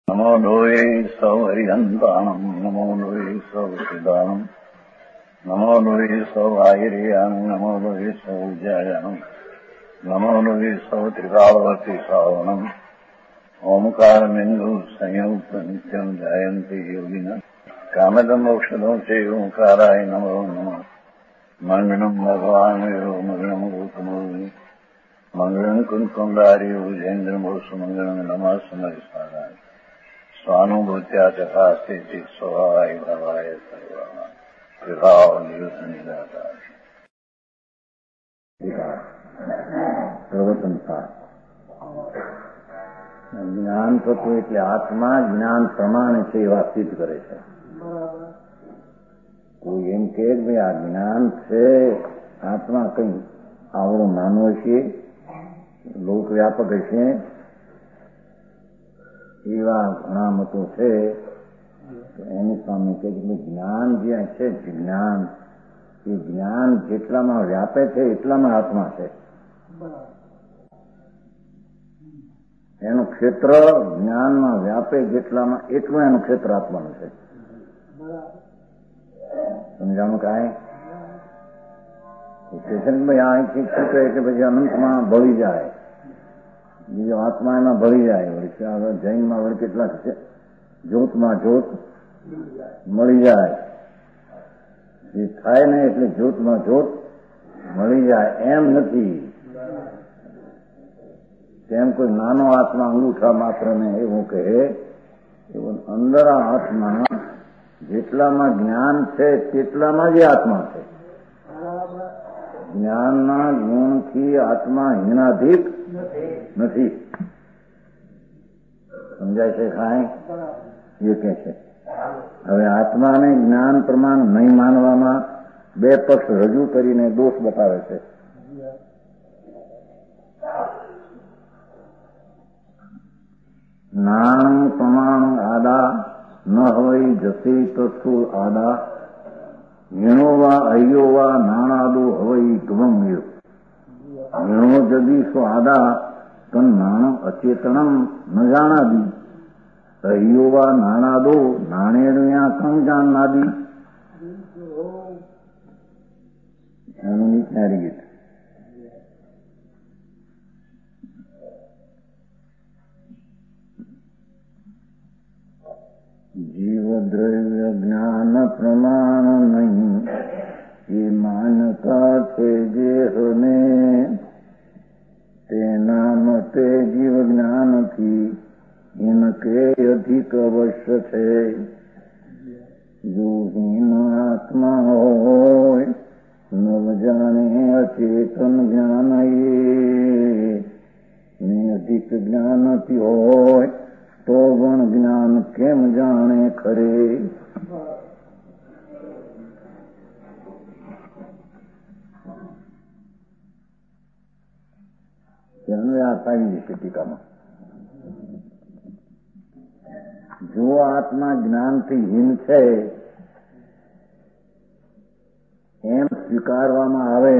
नमो लोये सौहरिहन्ताणम् नमो लोये सौहृदानम् नमो लोये सौभागिर्यानम् नमो लोये सौजायानम् नमो लोये सौत्रिकावती सावनम् ओंकारमिन्दु संयुक्त नित्यम् जायन्ति योगिनः कामदम् मोक्षदम् च ओंकाराय नमो नमः मङ्गलम् भगवान् वीरो मङ्गलम् रूपमोहि मङ्गलम् कुन्कुण्डारि भुजेन्द्रमोसु मङ्गलम् नमः समरिसाराय स्वानुभूत्या तथा स्थिति स्वभावाय भवाय सर्वभाव निदाता प्रवचन था જ્ઞાન થતું એટલે આત્મા જ્ઞાન પ્રમાણે છે એવા સિદ્ધ કરે છે. કોઈ એમ કે ભાઈ આ જ્ઞાન છે આત્મા કઈ આવડો નાનો હશે લોકવ્યાપક હશે એવા ઘણા મતો છે. એની સામે કે જ્ઞાન જ્યાં છે જ્ઞાન એ જ્ઞાન જેટલામાં વ્યાપે છે એટલામાં આત્મા છે. એનું ક્ષેત્ર જ્ઞાનમાં વ્યાપે જેટલામાં એટલું એનું ક્ષેત્ર આત્માનું છે. સમજાણું કાંઈ ભાઈ અહીંથી છૂટે એટલે પછી અનંતમાં ભળી જાય, બીજો આત્મા એમાં ભળી જાય. વળી જૈનમાં વળી કેટલાક છે જ્યોતમાં જ્યોત મળી જાય. જે થાય ને એટલે જ્યોતમાં જ્યોત મળી જાય એમ નથી. તેમ કોઈ નાનો આત્મા અંગૂઠા માત્ર ને એવું કહે એવું અંદર આ આત્મા જેટલામાં જ્ઞાન છે તેટલામાં જ આત્મા છે. જ્ઞાનના ગુણથી આત્મા હીનાધિક નથી. સમજાય છે કાંઈ? એ કે છે. હવે આત્માને જ્ઞાન પ્રમાણ નહીં માનવામાં બે પક્ષ રજૂ કરીને દોષ બતાવે છે. નાણું પ્રમાણ આદા ન હોય જશે તત્વ આદા વીણોવા અયોવા નાણાદો હોય ગમમ્યો વીણો જદી સ્વ આદા તન નાણું અચેતનમ ન જાણાદી અયોવા નાણાદો નાણેણ્યા કં જાણનાદી. એનું નિચારી ગીત. જીવ દ્રવ્ય જ્ઞાન પ્રમાણ નહીં એ માનતા છે જે હને તેના મતે જીવ જ્ઞાનથી ઇનકે અધિક અવશ્ય છે. જો હીન આત્મા હોય નવ જાણે અચેતન જ્ઞાન ને અધિક જ્ઞાનથી હોય તો પણ જ્ઞાન કેમ જાણે ખરે. આ સારી છે ટીકામાં. જો આત્મા જ્ઞાનથી હીન છે એમ સ્વીકારવામાં આવે,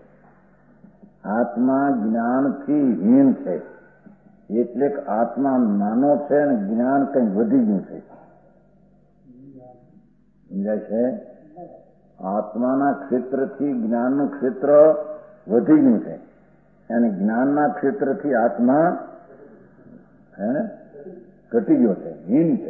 આત્મા જ્ઞાનથી હીન છે એટલે આત્મા નાનો છે ને જ્ઞાન કંઈ વધી ગયું છે. સમજાય છે? આત્માના ક્ષેત્રથી જ્ઞાનનું ક્ષેત્ર વધી ગયું છે અને જ્ઞાનના ક્ષેત્રથી આત્મા ઘટી ગયો છે, હીન છે.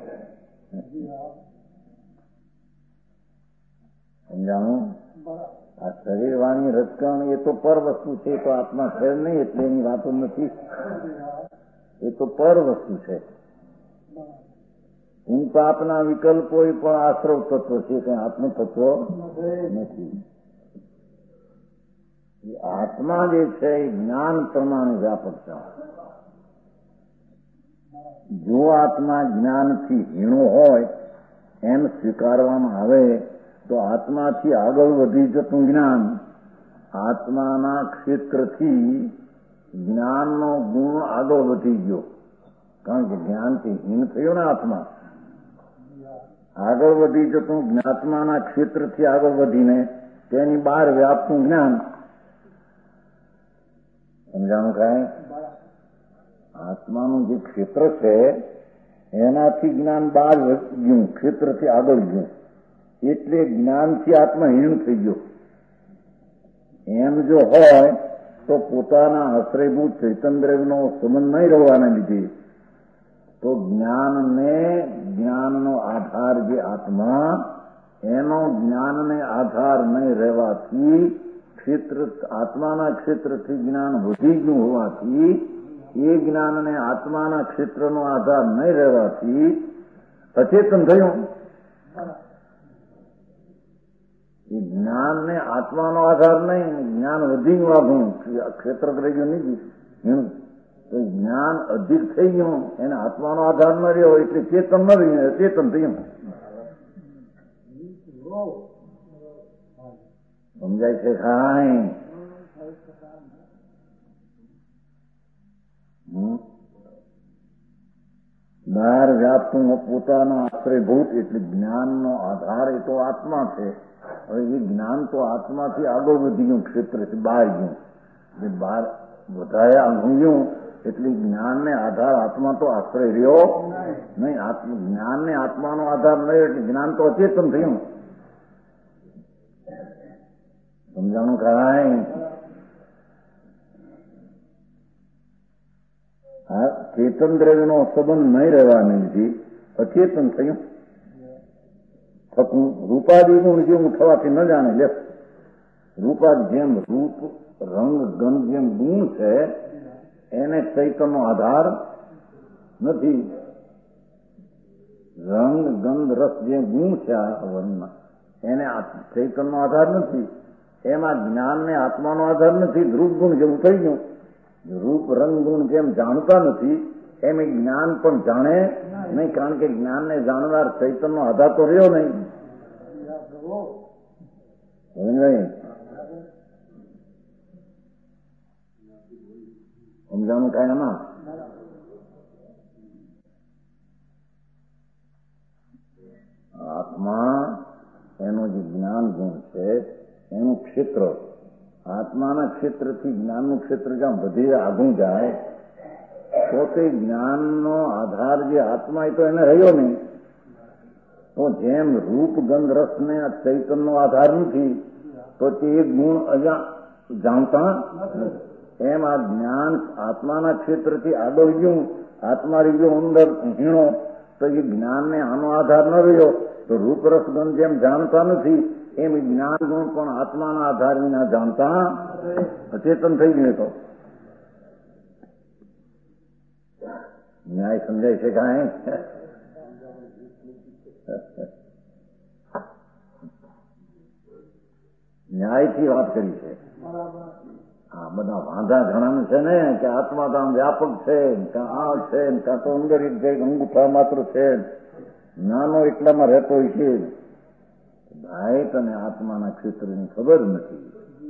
સમજાણું? આ શરીર વાણી રજકણ એ તો પર વસ્તુ છે, તો આત્મા છે નહીં એટલે એની વાતો નથી. એ તો પર વસ્તુ છે. હું પાપના વિકલ્પો પણ આશ્રવ તત્વ છે, કઈ આત્મ તત્વ નથી. આત્મા જે છે એ જ્ઞાન પ્રમાણે વ્યાપક છે. જો આત્મા જ્ઞાનથી હીણો હોય એમ સ્વીકારવામાં આવે તો આત્માથી આગળ વધી જતું જ્ઞાન આત્માના ક્ષેત્રથી જ્ઞાનનો ગુણ આગળ વધી ગયો. કારણ કે જ્ઞાનથી હીન થયો ને આત્મા, આગળ વધી જતું જ્ઞાત્માના ક્ષેત્રથી આગળ વધીને તેની બહાર વ્યાપતું જ્ઞાન. સમજાણું કાંઈ? આત્માનું જે ક્ષેત્ર છે એનાથી જ્ઞાન બહાર ગયું, ક્ષેત્રથી આગળ ગયું, એટલે જ્ઞાનથી આત્મા હીણ થઈ ગયો. એમ જો હોય તો પોતાના આશ્રયભૂત ચૈતન્યનો સંબંધ નહીં રહેવાના લીધે તો જ્ઞાનનો આધાર જે આત્મા, એનો જ્ઞાનને આધાર નહીં રહેવાથી આત્માના ક્ષેત્રથી જ્ઞાન વધી ગયું હોવાથી એ જ્ઞાનને આત્માના ક્ષેત્રનો આધાર નહીં રહેવાથી અચેતન થયું. એ જ્ઞાનને આત્માનો આધાર નહીં, જ્ઞાન વધી ગયું, આગું ક્ષેત્ર રહી ગયું નહીં. તો જ્ઞાન અધિક થઈ ગયું, એને આત્માનો આધાર ન રહ્યો એટલે ચેતન ન રહ્યું, અચેતન થયું. સમજાય છે ખાય? બહાર વ્યાપતું પોતાના આશ્રયભૂત એટલે જ્ઞાનનો આધાર એ તો આત્મા છે. હવે એ જ્ઞાન તો આત્માથી આગળ વધી ગયું, ક્ષેત્રથી બહાર ગયું, એટલે બહાર વધારે ગયું એટલે જ્ઞાનને આધાર આત્મા તો આશ્રય રહ્યો નહીં. જ્ઞાનને આત્માનો આધાર નહીં એટલે જ્ઞાન તો અચેતન થયું. સમજાણું કાંઈ? ચેતન દ્રવ્યનો સંબંધ નહીં રહેવાને લીધે અચેતન થયું. થતું રૂપાદિનું જેવું થવાથી ન જાણે લે. રૂપાદ જેમ રૂપ, રંગ, ગંધ જેમ ગુણ છે એને ચૈતનનો આધાર નથી. રંગ, ગંધ, રસ જે ગુણ છે આ વર્ણમાં એને ચૈતનનો આધાર નથી. એમાં જ્ઞાનને આત્માનો આધાર નથી. રૂપ ગુણ જેવું થઈ ગયું. રૂપ, રંગ, ગુણ જેમ જાણતા નથી એમ જ્ઞાન પણ જાણે નહીં, કારણ કે જ્ઞાનને જાણનાર ચૈતનનો આધાર તો રહ્યો નહીં. સમજાણું કાંઈ એમાં? આત્મા એનો જે જ્ઞાન ગુણ છે એનું ક્ષેત્ર, આત્માના ક્ષેત્રથી જ્ઞાનનું ક્ષેત્ર જ્યાં વધે આગું જાય તો તે જ્ઞાનનો આધાર જે આત્મા એ તો એને રહ્યો નહીં. તો જેમ રૂપ, ગંધ, રસને ચૈતનનો આધાર નથી તો તે ગુણ જાણતા એમ આ જ્ઞાન આત્માના ક્ષેત્રથી આગળ ગયું, આત્મા રહ્યો અંદર હીણો, તો એ જ્ઞાનને આનો આધાર ન રહ્યો તો રૂપ, રસ, ગંધ જેમ જાણતા નથી એમ જ્ઞાન ગુણ પણ આત્માના આધાર વિના જાણતા અચેતન થઈ ગયું. તો ન્યાય સમજાય છે કાંઈ? ન્યાયથી વાત કરી છે. આ બધા વાંધા ઘણા છે ને કે આત્મા તો આમ વ્યાપક છે, કાં આ છે, કાં તો અંદર એક અંગૂઠા માત્ર છે, નાનો એટલામાં રહેતો હોય છે. ભાઈ તને આત્માના ક્ષેત્રની ખબર નથી.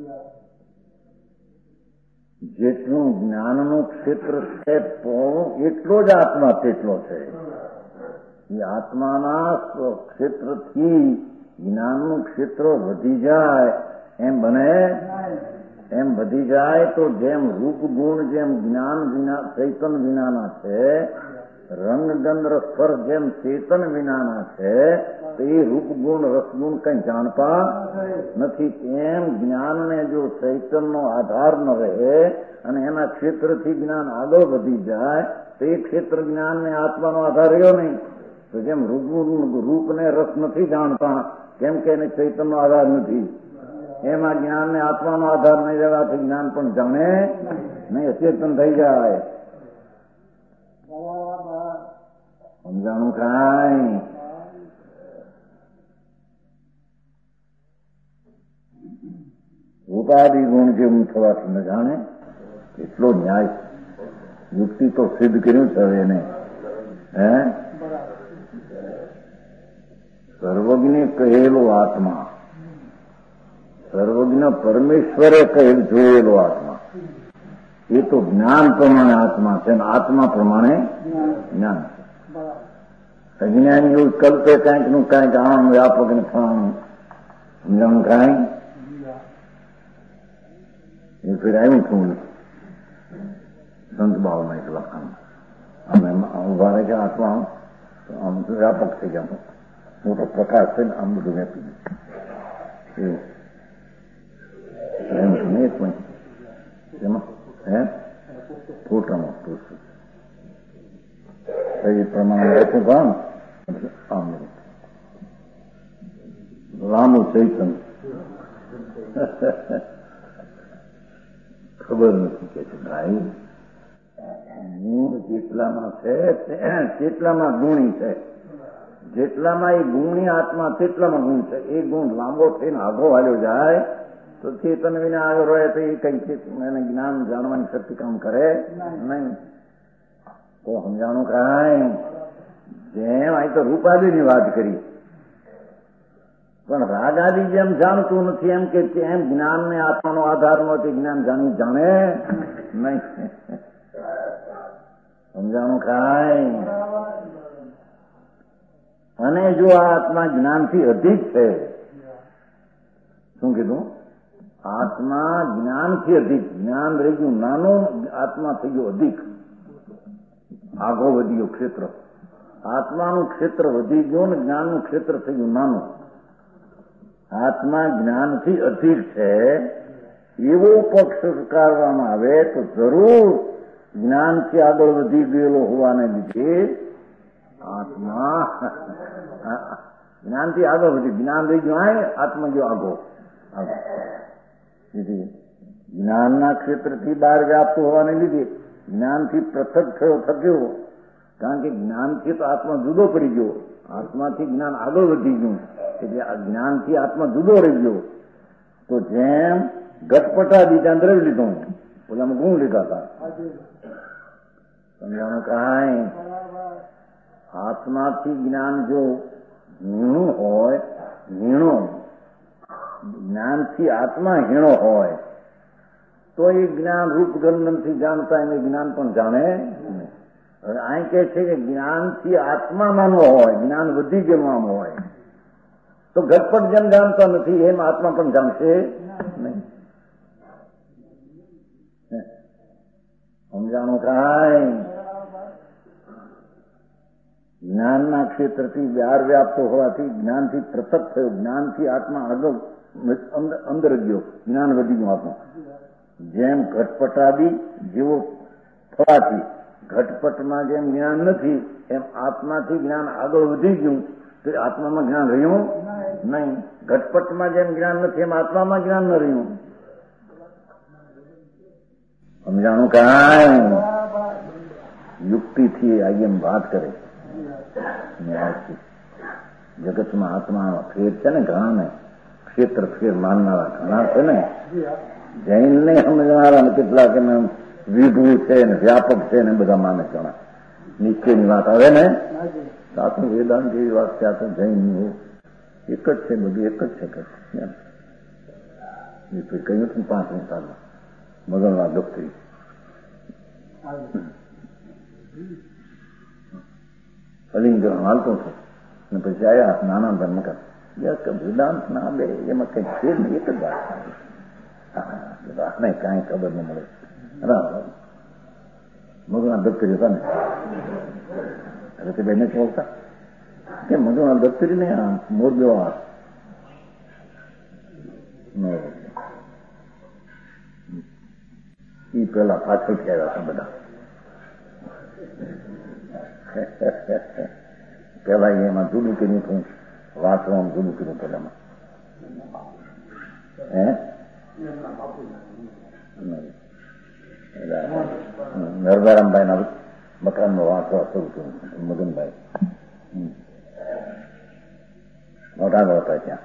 જેટલું જ્ઞાનનું ક્ષેત્ર છે એટલો જ આત્મા તેટલો છે. એ આત્માના ક્ષેત્રથી જ્ઞાનનું ક્ષેત્ર વધી જાય એમ બને, એમ વધી જાય તો જેમ રૂપ ગુણ જેમ જ્ઞાન વિના ચૈતન વિનાના છે, રંગ, ગંધ, રસ, સ્પર્શ જેમ ચેતન વિનાના છે, તો એ રૂપ ગુણ, રસગુણ કઈ જાણતા નથી. એમ જ્ઞાનને જો ચૈતનનો આધાર ન રહે અને એના ક્ષેત્રથી જ્ઞાન આગળ વધી જાય તો એ ક્ષેત્ર જ્ઞાનને આત્માનો આધાર રહ્યો નહીં. તો જેમ રૂપને રસ નથી જાણતા કેમ કે એને ચૈતનનો આધાર નથી, એમાં જ્ઞાનને આત્માનો આધાર નહીં રહેવાથી જ્ઞાન પણ જાણે નહીં, અચેતન થઈ જાય. સમજાણું કાંઈ? રૂપાદી ગુણ જેવું થવાથી ન જાણે એટલો ન્યાય યુક્તિ તો સિદ્ધ કર્યું છે એને. હે સર્વજ્ઞ કહેલો આત્મા, સર્વજ્ઞ પરમેશ્વરે જોયેલો આત્મા એ તો જ્ઞાન પ્રમાણે આત્મા છે ને આત્મા પ્રમાણે જ્ઞાન છે. અજ્ઞાન એવું કલ્પે કાંઈક નું કાંઈક આણું વ્યાપક ને ફાણું સમજાણું કાંઈ એ ફેર આવ્યું છું સંત ભાવમાં એક લખાણ અમે ઉભા રહે છે આત્મા આમ વ્યાપક થઈ ગયા, મોટો પ્રકાશ થઈને આમ બધું વ્યાપી ગયું એવું નહીં. એક મિનિટ એમાં ફોટામાં એ પ્રમાણે બેઠું કામ આમ લાંબુ ચૈતન ખબર નથી કે છે ભાઈ ગુણ જેટલામાં છે તેટલામાં ગુણી છે, જેટલામાં એ ગુણી આત્મા તેટલામાં ગુણ છે. એ ગુણ લાંબો થઈને આગો હાલ્યો જાય તો ચેતન વિના આગળ રહે તો એ કઈ એને જ્ઞાન જાણવાની શક્તિ કામ કરે નહીં. તો સમજાણું કાંઈ જેમ અહીં તો રૂપાદીની વાત કરી, પણ રાગાદી જેમ જાણતું નથી એમ કે એમ જ્ઞાનને આત્માનો આધાર નો જ્ઞાન જાણી જાણે નહીં. સમજાણું કાંઈ. અને જો આ આત્મા જ્ઞાનથી અધિક છે, શું કીધું? આત્મા જ્ઞાનથી અધિક, જ્ઞાન રહી ગયું નાનું, આત્મા થઈ ગયું અધિક, આગો વધી ગયો ક્ષેત્ર. આત્માનું ક્ષેત્ર વધી ગયું ને જ્ઞાનનું ક્ષેત્ર થઈ ગયું નાનું. આત્મા જ્ઞાનથી અધિક છે એવો પક્ષ સ્વીકારવામાં આવે તો જરૂર જ્ઞાનથી આગળ વધી ગયેલો હોવાને લીધે આત્મા જ્ઞાનથી આગળ વધી, જ્ઞાન રહી ગયું આત્મા ગયો આગો. જ્ઞાનના ક્ષેત્રથી બહાર વ્યાપ્ત હોવાને લીધે જ્ઞાનથી પૃથક થયો, કારણ કે જ્ઞાનથી તો આત્મા જુદો પડી ગયો, આત્માથી જ્ઞાન આગળ વધી ગયું એટલે આ જ્ઞાનથી આત્મા જુદો રહી ગયો. તો જેમ ઘટપટા બીજા દ્રવ્ય લીધું, ઓલામાં ગુણ લીધા હતા. સમજાણું કાંઈ? આત્માથી જ્ઞાન જો હીણું હોય, જ્ઞાનથી આત્મા હીણો હોય તો એ જ્ઞાન રૂપગંધનથી જાણતા એને જ્ઞાન પણ જાણે. હવે અહીં કે છે કે જ્ઞાનથી આત્મા નાનો હોય, જ્ઞાન વધી ગયેલું આમ હોય તો ઘટપટ જેમ જાણતા નથી એમ આત્મા પણ જાણશે નહીં. સમજાણું કાંઈ? જ્ઞાનના ક્ષેત્રથી બહાર વ્યાપ્ત હોવાથી જ્ઞાનથી પૃથક થયો, જ્ઞાનથી આત્મા આગળ અંદર ગયો, જ્ઞાન વધી ગયું આત્મા. જેમ ઘટપટાદી જેવો થવાથી ઘટપટમાં જેમ જ્ઞાન નથી એમ આત્માથી જ્ઞાન આગળ વધી ગયું તો આત્મામાં જ્ઞાન રહ્યું નહીં. ઘટપટમાં જેમ જ્ઞાન નથી એમ આત્મામાં જ્ઞાન ન રહ્યું. સમજાણું કાંઈ? યુક્તિથી આ એમ વાત કરે. જગતમાં આત્માનો ફેર છે ને ઘણાને, ક્ષેત્ર ફેર માનનારા ઘણા છે ને, જૈનને સમજનારા ને કેટલાક એને વિભુ છે ને વ્યાપક છે ને બધા માને ઘણા. નિશ્ચયની વાત આવે ને સાચું વેદાંત જેવી વાત છે. આ તો જૈનની એક જ છે, બધું એક જ છે. કહ્યું હતું 5 મિનિટ આગળ મગનવા દોસ્તી અલિંગણ હાલતો હતો ને પછી આવ્યા નાના ધર્મ કર વેદાંત ના બે એમાં કઈ છે ને એક જ વાત નહીં, કાંઈ ખબર ન મળે. મગના દફતરી હતા ને એટલે તે બેને બોલતા કે મગના દફતરી ને મોરબીઓ એ પેલા પાછળથી આવ્યા હતા બધા. પેલા એમાં જુદું કર્યું હતું, વાંચવામાં જુદું કર્યું પેલામાં. નરદારામભાઈ ના મકાનમાં વાંચવા શરૂ કર્યું મગનભાઈ. મોટા હતા ત્યાં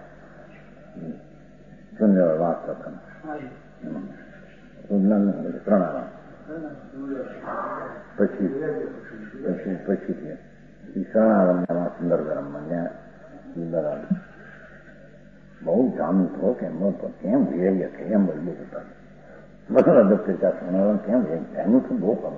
શૂન્ય વાંચતા હતા. પ્રણામ પછી શરણારમમાં સુંદરગ્રામમાં ત્યાં સુંદર બહુ જાણતો કેમ કેમ વેરીએ કેમ બદલું હતા બધા દફતર શરણારમ કેમ એનું તો બહુ કરું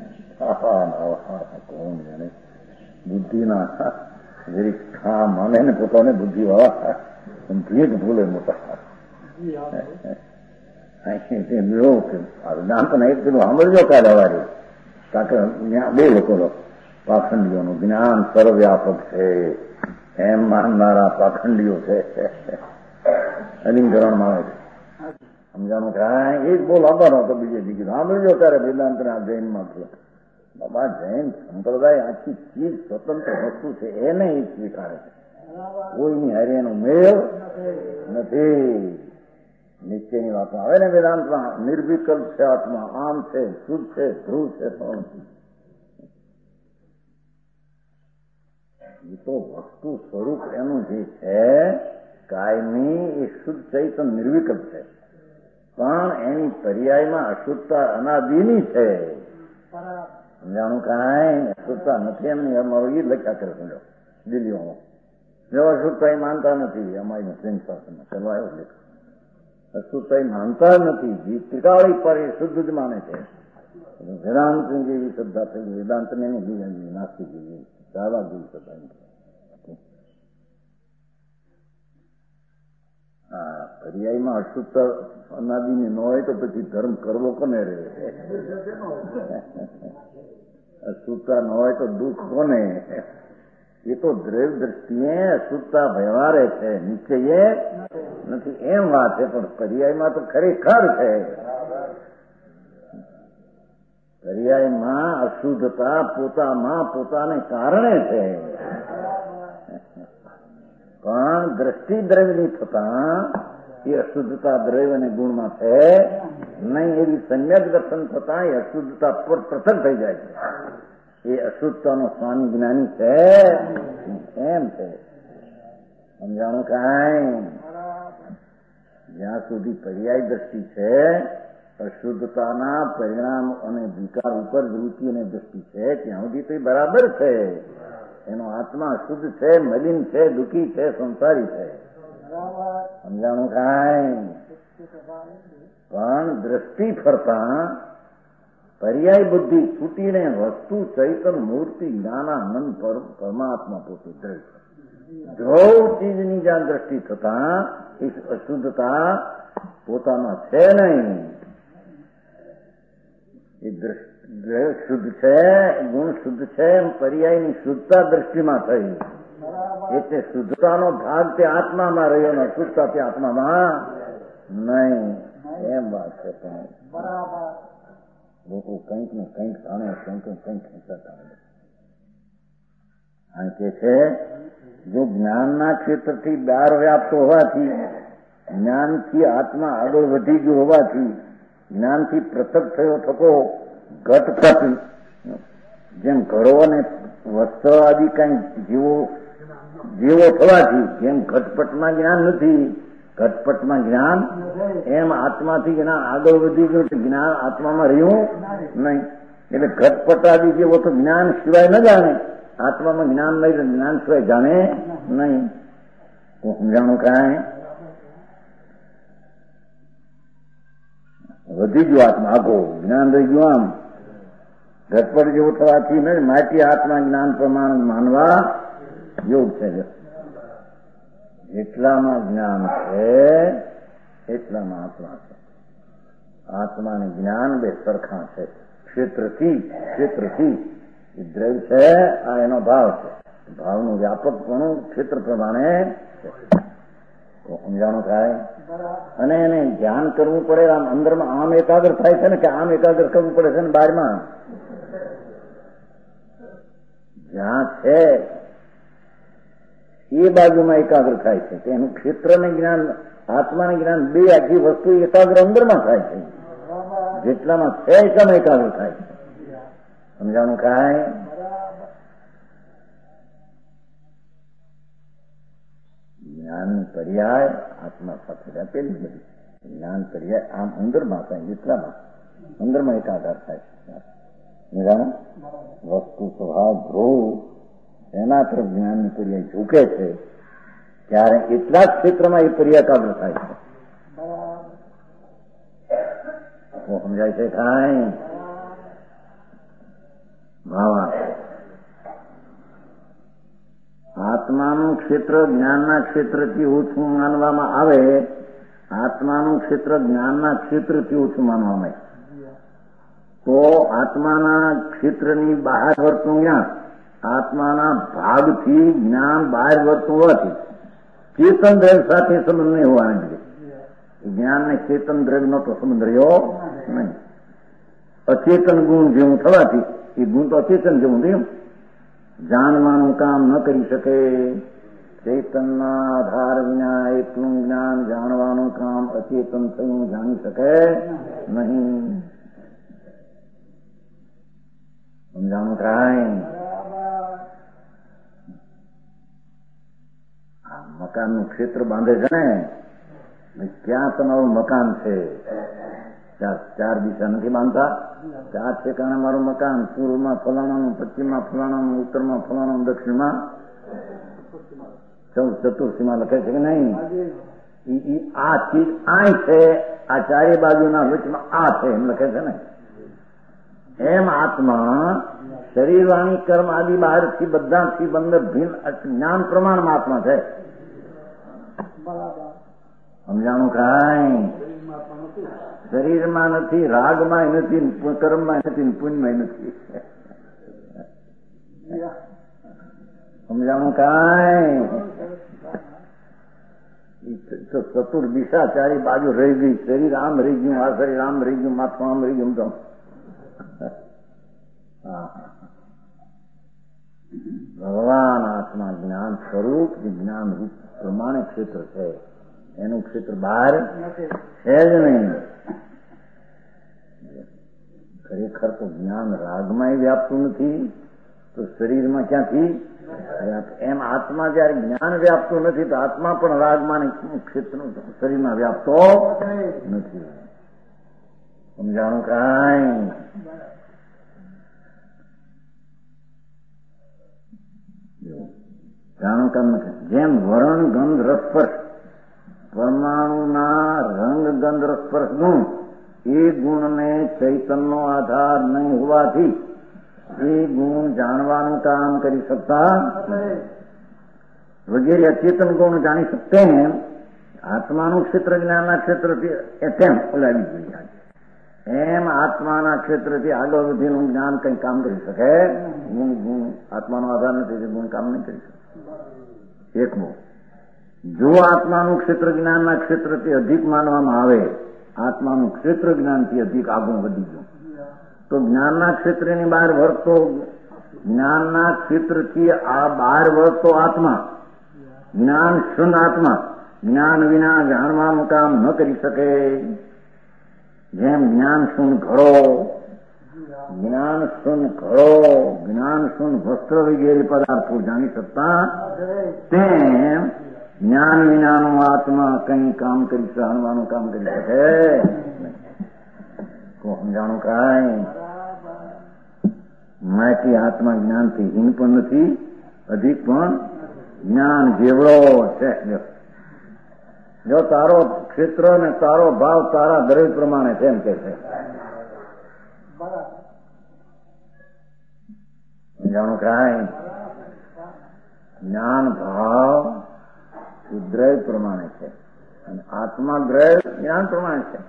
કોણ જાણે બુદ્ધિના જરી ખા માને ને પોતાને બુદ્ધિ વાળા ભેદ ભૂલે મોટા જ્ઞાન તો નહીં પેલું સાંભળજો કાલે અવારે કારણ કે બે લોકો પાખંડીઓનું જ્ઞાન સર્વવ્યાપક છે એમ માનનારા પાખંડીઓ છે. અલિંગરણમાં આવે છે. સમજાણું કે એ જ બોલ આવવાનો હતો બીજે દીકરી સાંભળજો ત્યારે વેદાંતના જૈનમાં થયો. બાબા જૈન સંપ્રદાય આખી ચીજ સ્વતંત્ર વસ્તુ છે એને એ સ્વીકારે છે. કોઈની હારે એનો મેળ નથી. નિશ્ચયની વાતો આવે ને વેદાંતમાં નિર્વિકલ્પ છે આત્મા, આમ છે, શુદ્ધ છે, ધ્રુવ છે, પણ એ તો વસ્તુ સ્વરૂપ એનું જે છે કાયમી એ શુદ્ધ ચૈતન્ય નિર્વિકલ્પ છે, પણ એની પર્યાયમાં અશુદ્ધતા અનાદિની છે. સમજાણું કાંઈ અશુદ્ધતા નથી એમની અમારું એ લખ્યા કરે સમજો દિલ્હીઓમાં જો અશુદ્ધતા એ માનતા નથી. અમારી મુસ્લિમ શાસનમાં ચલો આવ્યો લેખ અશુદ્ધતા એ માનતા નથી. જે ત્રિકાળી પર એ શુદ્ધ જ માને છે. વેદાંત જેવી શ્રદ્ધા થઈ વેદાંત ને બીજા નાસ્તિક જેવી ચાવા જેવી શ્રદ્ધા. હા પર્યાયમાં અશુદ્ધતા અનાદિની ન હોય તો પછી ધર્મ કરવો કોને રહે? અશુદ્ધતા ન હોય તો દુઃખ કોને? એ તો દ્રવ્ય દ્રષ્ટિએ અશુદ્ધતા વ્યવહારે છે, નિશ્ચયે નથી એમ વાત છે. પણ પર્યાયમાં તો ખરેખર છે. પર્યાયમાં અશુદ્ધતા પોતાને કારણે છે, પણ દ્રષ્ટિ દ્રવ્યની થતા એ અશુદ્ધતા દ્રવ્ય અને ગુણમાં છે નહીં. એવી સમ્યક દર્શન થતા એ અશુદ્ધતા પર પૃથક થઈ જાય છે. એ અશુદ્ધતાનો સ્વામી જ્ઞાની છે એમ છે. સમજાણું કાંઈ? જ્યાં સુધી પર્યાય દ્રષ્ટિ છે અશુદ્ધતાના પરિણામ અને વિકાર ઉપર વૃત્તિ અને દ્રષ્ટિ છે ત્યાં સુધી તો બરાબર છે. એનો આત્મા શુદ્ધ છે, મલિન છે, દુઃખી છે, સંસારી છે. સમજાણું કાંઈ? પણ દ્રષ્ટિ ફરતા પર્યાય બુદ્ધિ છૂટીને વસ્તુ ચૈતન મૂર્તિ જ્ઞાનાનંદ પરમાત્મા પોતે દ્રવ્ય જો ચીજની જ્યાં દ્રષ્ટિ થતા એ અશુદ્ધતા પોતામાં છે નહીં. એ શુદ્ધ છે, ગુણ શુદ્ધ છે, પર્યાયની શુદ્ધતા દ્રષ્ટિમાં થઈ એટલે શુદ્ધતાનો ભાગ તે આત્મામાં રહ્યો ને અશુદ્ધતા તે આત્મામાં નહીં. એમ વાત છે. પણ લોકો કંઈક ને કંઈક જાણે, કંઈક ને કંઈક ખેંચાતા કારણ કે છે જો જ્ઞાનના ક્ષેત્રથી બહાર વ્યાપ્ત હોવાથી, જ્ઞાનથી આત્મા આગળ વધી ગયો હોવાથી, જ્ઞાનથી પૃથક થયો થકો ઘટપટ જેમ ઘડો અને વસ્ત્ર આદિ કઈ જીવો થવાથી જેમ ઘટપટમાં જ્ઞાન નથી, ઘટપટમાં જ્ઞાન એમ આત્માથી જ્ઞાન આગળ વધી ગયું જ્ઞાન આત્મામાં રહ્યું નહીં. એટલે ઘટપટ આદિ જેવો તો જ્ઞાન સિવાય ન જાણે, આત્મામાં જ્ઞાન નહીં જ્ઞાન સિવાય જાણે નહીં. સમજાણું કાંઈ? વધી ગયું આત્મા આગો જ્ઞાન રહી ગયું. આમ ઘટપટ જેવું થવાથી નહીં માટી આત્મા જ્ઞાન પ્રમાણ માનવા યોગ છે. જેટલામાં જ્ઞાન છે એટલામાં આત્મા છે. આત્માને જ્ઞાન બે સરખા છે. ક્ષેત્રથી એ દ્રવ્ય છે, આ એનો ભાવ છે. ભાવનું વ્યાપકપણું ક્ષેત્ર પ્રમાણે છે. સમજાણું થાય અને એને ધ્યાન કરવું પડે. આમ અંદરમાં આમ એકાગ્ર થાય છે ને કે આમ એકાગ્ર કરવું પડે છે ને બહારમાં જ્યાં છે એ બાજુમાં એકાગ્ર થાય છે. એનું ક્ષેત્રને જ્ઞાન આત્માને જ્ઞાન બે આખી વસ્તુ એકાગ્ર અંદરમાં થાય છે. જેટલામાં છે એટલામાં એકાગ્ર થાય છે. સમજાણું કાંઈ? જ્ઞાન પર્યાય આત્મા સાથે આપેલી બધી જ્ઞાન પર્યાય આમ અંદરમાં થાય એટલામાં અંદરમાં એકાકાર થાય છે. વસ્તુ સ્વભાવ ધ્રુવ એના તરફ જ્ઞાનની પર્યાય ઝૂકે છે ત્યારે એટલા જ ક્ષેત્રમાં એ પર્યાકાગ્ર થાય છે. સમજાય છે કાંઈ? ભાવા આત્માનું ક્ષેત્ર જ્ઞાનના ક્ષેત્રથી ઓછું માનવામાં આવે, આત્માનું ક્ષેત્ર જ્ઞાનના ક્ષેત્રથી ઓછું માનવામાં આવે તો આત્માના ક્ષેત્રની બહાર વર્તનું જ્ઞાન આત્માના ભાગથી જ્ઞાન બહાર વર્તું હોવાથી ચેતન દ્રવ્ય સાથે સંબંધ નહીં હોવાને લીધે જ્ઞાનને ચેતન દ્રવ્યનો તો સંબંધ રહ્યો નહીં. અચેતન ગુણ જેવું થવાથી એ ગુણ તો અચેતન જેવું રહ્યું, જાણવાનું કામ ન કરી શકે. ચેતનના આધાર વિના એકલું જ્ઞાન જાણવાનું કામ અચેતન થયું જાણી શકે નહીં. સમજાણું થાય? આ મકાનનું ક્ષેત્ર બાંધે છે ને, ક્યાં તમારું મકાન છે? ચાર દિશા નથી બાંધતા. ચાર ઠેકાણે મારું મકાન, પૂર્વમાં ફલાણાનું, પશ્ચિમમાં ફલાણાનું, ઉત્તરમાં ફલાણાનું, દક્ષિણમાં ચતુર્થીમાં લખે છે કે નહીં? આ ચીજ આ છે, આ ચારે બાજુના વચમાં આ છે એમ લખે છે ને. એમ આત્મા શરીર, વાણી, કર્મ આદિ બહારથી બધાથી બંધ ભિન્ન જ્ઞાન પ્રમાણમાં આત્મા છે. સમજાણું કાંઈ? શરીરમાં નથી, રાગમાં નથી, કર્મમાં નથી, પુણ્યમાં નથી. સમજાણું કાંઈ? ચતુર દિશા ચારી બાજુ રહી ગઈ. શરીર આમ રહી ગયું, આ શરીર આમ રહી ગયું, માથું આમ રહી ગયું. તો ભગવાન આત્મા જ્ઞાન સ્વરૂપ જ્ઞાન રૂપ પ્રમાણે ક્ષેત્ર છે, એનું ક્ષેત્ર બહાર છે જ નહીં. ખરેખર તો જ્ઞાન રાગમાં વ્યાપતું નથી તો શરીરમાં ક્યાંથી? એમ આત્મા જયારે જ્ઞાન વ્યાપતું નથી તો આત્મા પણ રાગમાં ક્ષેત્ર શરીરમાં વ્યાપતો નથી. સમજાણું કાંઈ? જાણું કામ નથી. જેમ વરણ, ગંધ, રસસ્પર્શ પરમાણુના રંગ, ગંધ, રસસ્પર્શ ગુણ, એ ગુણને ચૈતનનો આધાર નહીં હોવાથી એ ગુણ જાણવાનું કામ કરી શકતા વગેરે અચેતન ગુણ જાણી શકતે એમ આત્માનું ક્ષેત્ર જ્ઞાનના ક્ષેત્રથી તેમ ઓલાવી જોઈએ. એમ આત્માના ક્ષેત્રથી આગળ વધીનું જ્ઞાન કંઈ કામ કરી શકે? ગુણ આત્માનો આધાર નથી, ગુણ કામ નહીં કરી શકે. એકમો જો આત્માનું ક્ષેત્ર જ્ઞાનના ક્ષેત્રથી અધિક માનવામાં આવે, આત્માનું ક્ષેત્ર જ્ઞાનથી અધિક આગળ વધી ગયું તો જ્ઞાનના ક્ષેત્રની બહાર વર્તો, જ્ઞાનના ક્ષેત્રથી આ બહાર વર્તો આત્મા જ્ઞાન શૂન્ય આત્મા જ્ઞાન વિના જાણવાનું કામ ન કરી શકે. જેમ જ્ઞાન શૂન્ય ઘડો, જ્ઞાન શૂન્ય ઘડો, જ્ઞાન શૂન્ય વસ્ત્ર વગેરે પદાર્થો જાણી શકતા, તેમ જ્ઞાન વિનાનું આત્મા કંઈ કામ કરી જાણવાનું કામ કરી શકે? સમજાણું કાંઈ? માહિતી આત્મા જ્ઞાનથી હીન પણ નથી, અધિક પણ જ્ઞાન જેવડો છે. જો તારો ક્ષેત્ર ને તારો ભાવ તારા દ્રવ્ય પ્રમાણે છે એમ કે છે. સમજાણું કાંઈ? જ્ઞાન ભાવ દ્રવ્ય પ્રમાણે છે અને આત્મા દ્રવ્ય જ્ઞાન પ્રમાણે છે.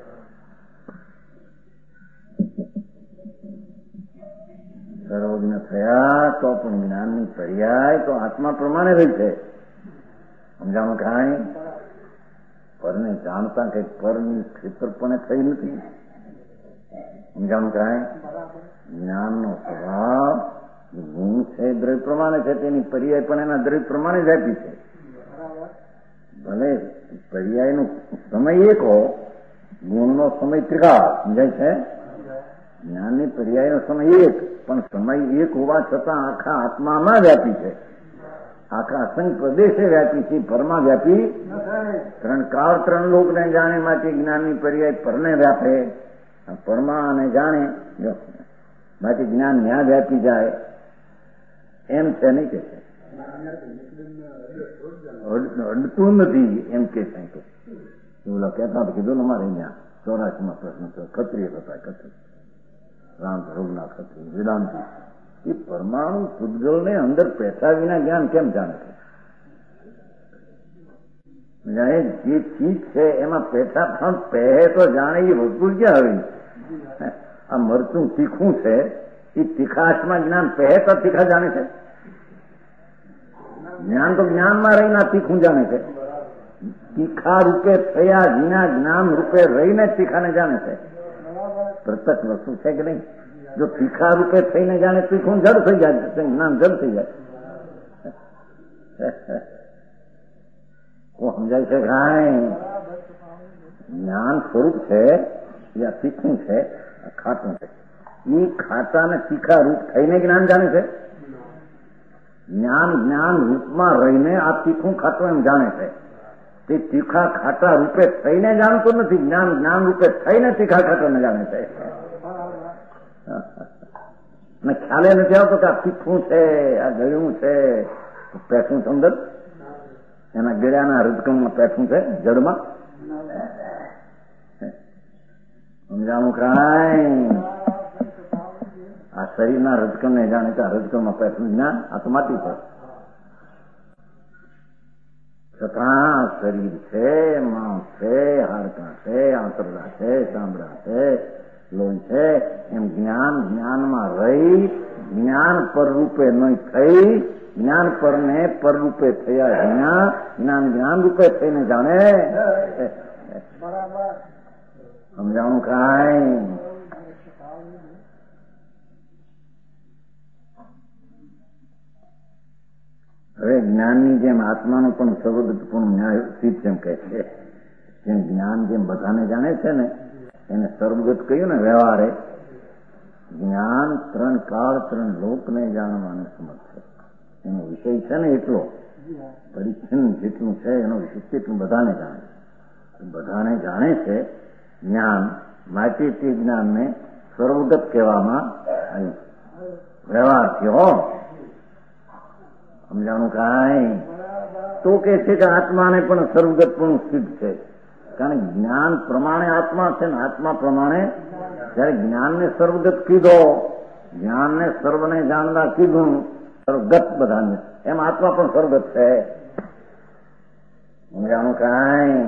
સર્વજ્ઞ થયા તો પણ જ્ઞાનની પર્યાય તો આત્મા પ્રમાણે રહી છે. સમજાણું કાંઈ? પરને જાણતા કઈ પરની ક્ષેત્રપણે થઈ નથી. સમજાણું કાંઈ? જ્ઞાનનો સ્વભાવ ગુણ છે, દ્રવ્ય પ્રમાણે છે, તેની પર્યાય પણ એના દ્રવ્ય પ્રમાણે જ આપી છે. ભલે પર્યાયનો સમય એક હો, ગુણનો સમય ત્રિકાળ, સમજાય છે? જ્ઞાનની પર્યાયનો સમય એક, પણ સમય એક હોવા છતાં આખા આત્મામાં વ્યાપી છે, આખા અસંખ્ય પ્રદેશે વ્યાપી છે, પરમાં વ્યાપી. ત્રણ કાળ ત્રણ લોકને જાણે માટે જ્ઞાનની પર્યાય પરને વ્યાપે, પરમાં અને જાણે માટે જ્ઞાન ન્યા વ્યાપી જાય એમ છે નહીં કે છે. અડતું નથી એમ કે છે. એવું કહેતા કીધું ને અમારે અહીંયા 84માં પ્રશ્ન થયો, ક્ષત્રિય હતા, ક્ષત્રિય રામ રઘુના ક્ષત્રિય વેદાંતિ, એ પરમાણુ પૂતગલને અંદર પેઠા વિના જ્ઞાન કેમ જાણે છે? જે ચીજ છે એમાં પેઠા પણ પહે તો જાણે એ વસ્તુ ક્યાં આવી? આ મરચું તીખું છે એ તીખાશમાં જ્ઞાન પહે તો તીખા જાણે છે. જ્ઞાન તો જ્ઞાનમાં રહીને તીખું જાણે છે. તીખા રૂપે થયા વિના જ્ઞાન રૂપે રહીને તીખાને જાણે છે. પ્રત્યક્ષ વસ્તુ છે કે નહીં? જો તીખા રૂપે થઈને જાણે તીખું જડ થઈ જાય, જ્ઞાન જડ થઈ જાય. સમજાય છે કાંઈ? જ્ઞાન સ્વરૂપ છે યા તીખું છે, ખાટું છે. એ ખાટા ને તીખા રૂપ થઈને જ્ઞાન જાણે છે. જ્ઞાન જ્ઞાન રૂપમાં રહીને આ તીખું ખાટું એમ જાણે છે. તે તીખા ખાટા રૂપે થઈને જાણતો નથી, જ્ઞાન જ્ઞાન રૂપે થઈને તીખા ખાટાને જાણે છે. અને ખ્યાલે નથી આવતો કે આ તીખું છે, આ ગળ્યું છે. પેઠું સમજ, એના ગળ્યાના હૃદકમમાં પેઠું છે, જડમાં. સમજાણું કાંઈ? આ શરીરના હૃદકમને જાણે કે આ હૃદકમમાં પેઠું જ્ઞાન આત્માથી છે. છતાં શરીર છે, માંસ છે, હાડકાં છે, આંતરડા છે, ચામડા છે, લોહી છે. એમ જ્ઞાન જ્ઞાનમાં રહી જ્ઞાન પરરૂપે નહીં થઈ, જ્ઞાન પરને પરરૂપે થયા વિના જ્ઞાન જ્ઞાન રૂપે થઈને જાણે. સમજાણું કાંઈ? હવે જ્ઞાનની જેમ આત્માનું પણ સર્વગતપણું ન્યાય સિદ્ધ એમ કહે છે. જેમ જ્ઞાન જેમ બધાને જાણે છે ને, એને સર્વગત કહ્યું ને વ્યવહારે. જ્ઞાન ત્રણ કાળ ત્રણ લોકને જાણવાનું સમર્થ છે. એનો વિષય છે ને એટલો, પરિચ્છિન્ન જેટલું છે એનો વિષય એટલું બધાને જાણે છે. બધાને જાણે છે જ્ઞાન, માટે તે જ્ઞાનને સર્વગત કહેવામાં આવ્યું. વ્યવહાર થયો. સમજાણું કાંઈ? તો કે છે કે આત્માને પણ સર્વગત પણ સિદ્ધ છે. કારણ કે જ્ઞાન પ્રમાણે આત્મા છે ને આત્મા પ્રમાણે. જયારે જ્ઞાનને સર્વગત કીધો, જ્ઞાનને સર્વને જાણતા કીધું, સર્વગત બધાને, એમ આત્મા પણ સર્વગત છે. સમજાણું કાંઈ?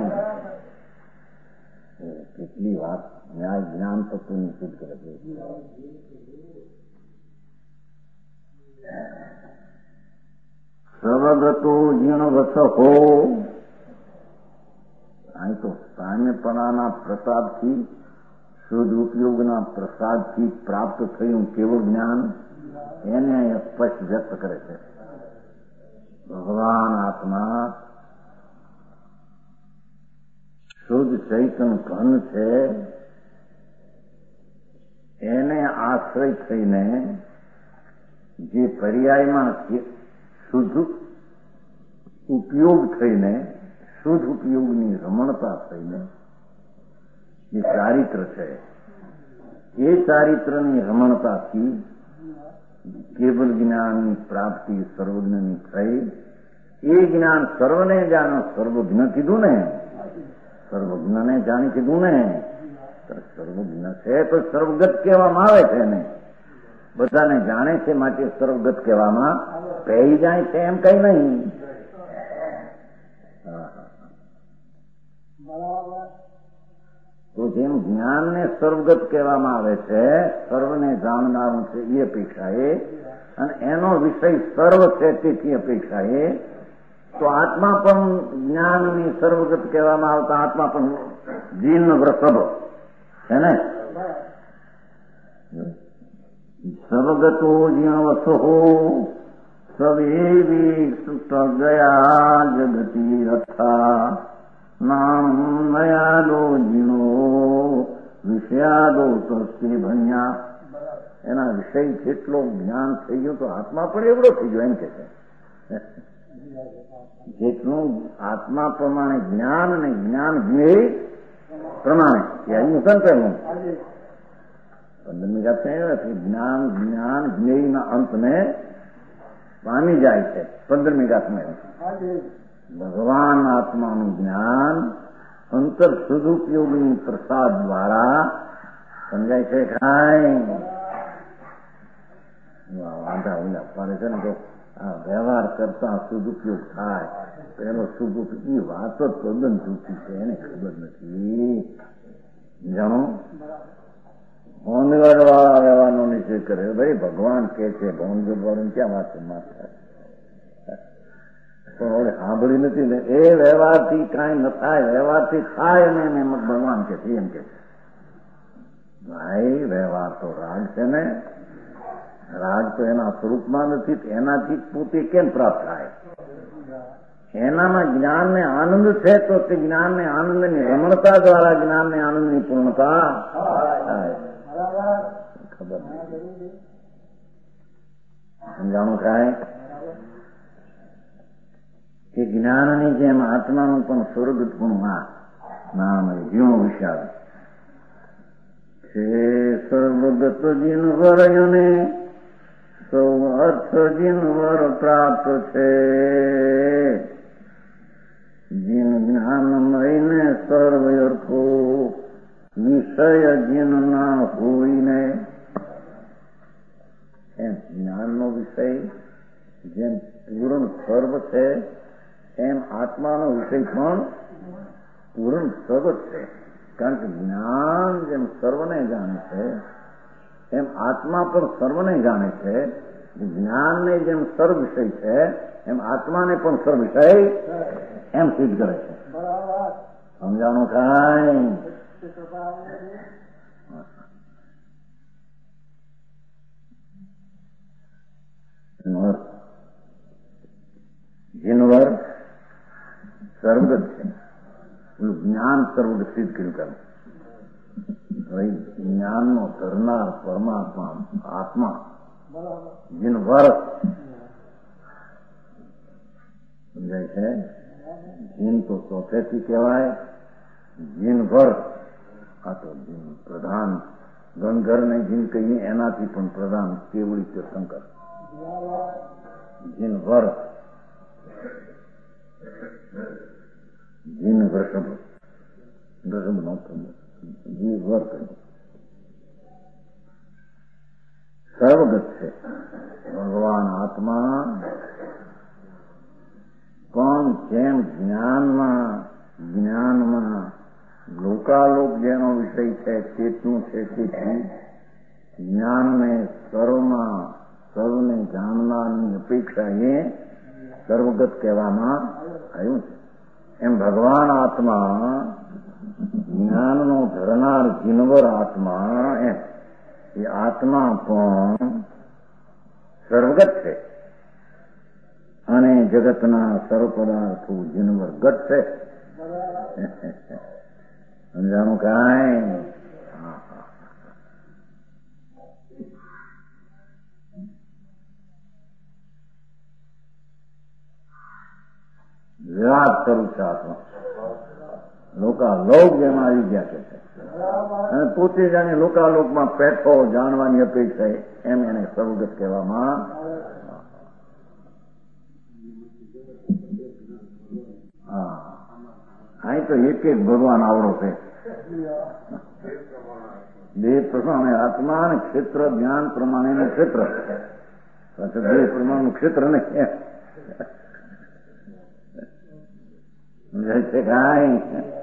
કેટલી વાત ન્યાય જ્ઞાન તત્વની સિદ્ધ કરે છે. સર્વગતો જીર્ણવત્સ હો. અહીં તો સામ્યપણાના પ્રતાપથી, શુદ્ધ ઉપયોગના પ્રસાદથી પ્રાપ્ત થયું કેવું જ્ઞાન, એને સ્પષ્ટ વ્યક્ત કરે છે. ભગવાન આત્મા શુદ્ધ ચૈતન્ય ઘન છે. એને આશ્રય થઈને જે પર્યાયમાં શુદ્ધ ઉપયોગ થઈને, શુદ્ધ ઉપયોગની રમણતા થઈને જે ચારિત્ર છે, એ ચારિત્રની રમણતાથી કેવલ જ્ઞાનની પ્રાપ્તિ સર્વજ્ઞની થઈ. એ જ્ઞાન સર્વને જાણો, સર્વજ્ઞ કીધું ને, સર્વજ્ઞને જાણી કીધું ને. સર્વજ્ઞ છે તો સર્વગત કહેવામાં આવે છે ને. બધાને જાણે છે માટે સર્વગત કહેવામાં પહેરી જાય છે એમ કઈ નહીં. તો જેમ જ્ઞાનને સર્વગત કહેવામાં આવે છે, સર્વને જાણનારું છે એ અપેક્ષાએ, અને એનો વિષય સર્વ છે તેથી અપેક્ષાએ, તો આત્મા પણ જ્ઞાનની સર્વગત કહેવામાં આવતા આત્મા પણ જીર્ણ વૃષભ છે ને. સર્વગતો જીર્ણવત્સો સવેવી ગયા જગતી રથા નામ નયાદો જીણો વિષયાદો તસ્તે ભણ્યા. એના વિષય જેટલો જ્ઞાન થઈ ગયો તો આત્મા પણ એવડો થઈ ગયો એમ કે છે. જેટલું આત્મા પ્રમાણે જ્ઞાન અને જ્ઞાન જ્ઞેય પ્રમાણે એનું સંતનું 15મી ગાત નથી. જ્ઞાન જ્ઞાન જ્ઞેયના અંતને પામી જાય છે. 15મી ગાતમાં ભગવાન આત્માનું જ્ઞાન અંતર સદુપયોગની પ્રસાદ દ્વારા સમજાય છે. કાંઈ વાંધા ઉલ્યા પડે છે ને કે આ વ્યવહાર કરતા સદુપયોગ થાય, પેલો સદુપયોગ, એ વાત જ તદ્દન જૂઠી છે, એને ખબર નથી. જાણો હોંદગઢ વાળા રહેવાનો નિશ્ચય કરે. ભાઈ ભગવાન કે છે હોંદગઢ વાળું ક્યાં વાત માત્ર પણ સાંભળી નથી ને. એ વ્યવહારથી કાંઈ ન થાય, વ્યવહારથી થાય અને એને ભગવાન કે છે એમ કે છે. ભાઈ વ્યવહાર તો રાગ છે ને, રાગ તો એના સ્વરૂપમાં નથી, એનાથી પોતે કેમ પ્રાપ્ત થાય? એનામાં જ્ઞાનને આનંદ છે તો તે જ્ઞાનને આનંદની રમણતા દ્વારા જ્ઞાનને આનંદની પૂર્ણતા થાય. ખબર નહીં, સમજાણું થાય કે જ્ઞાનની જેમ આત્માનું પણ સ્વર્ગપૂર્ણ નામ જીવનો વિશાળ છે. સર્વગત જીનવરને સૌ અર્થ જીનવર પ્રાપ્ત છે. જીન જ્ઞાનમયને સર્વ અર્થો વિષય જીન ના હોઈને. એમ જ્ઞાનનો વિષય જેમ પૂર્ણ સર્વ છે એમ આત્માનો વિષય પણ પૂર્ણ સર્વ છે. કારણ કે જ્ઞાન જેમ સર્વને જાણે છે એમ આત્મા પણ સર્વને જાણે છે. જ્ઞાનને જેમ સર્વ વિષય છે એમ આત્માને પણ સર્વ વિષય એમ સિદ્ધ કરે છે. સમજાણું કાંઈ? જીનવર સર્વગત છે. જ્ઞાન સર્વગત સિદ્ધ કર્યું કરે. જ્ઞાનનો ધરનાર પરમાત્મા આત્મા જીનવર સમજાય છે. જીન તો ચોથેથી કહેવાય, જીનવર આ તો જીન પ્રધાન ગણધરને જીન કહીએ એનાથી પણ પ્રધાન કેવળી તીર્થંકર જીનવર. જીન વૃષભ નો જીવર કહ્યું. સર્વગત છે ભગવાન આત્મા પણ જેમ જ્ઞાનમાં લોકાલોક જેનો વિષય છે ચેતનું છે તેથી જ્ઞાનને સર્વને જાણનારની અપેક્ષા એ સર્વગત કહેવામાં આવ્યું છે. એમ ભગવાન આત્મા જ્ઞાનનો ધરનાર જીનવર આત્મા એમ એ આત્મા પણ સર્વગત છે અને જગતના સર્વ પદાર્થો જીનવર ગત છે. સમજાણું કાંઈ? વિરાટ સ્વરૂપ છે આત્મા. લોકાલોક જેમાં આવી ગયા છે અને પોતે જાણે લોકાલોકમાં પેઠો જાણવાની અપેક્ષા એમ એને સર્વગત કહેવામાં. હા, અહીં તો એક એક ભગવાન આવડો છે. બે પ્રમાણે આત્મા અને ક્ષેત્ર જ્ઞાન પ્રમાણેનું ક્ષેત્ર. બે પ્રમાણનું ક્ષેત્ર નહીં. સમજાય છે કાંઈ?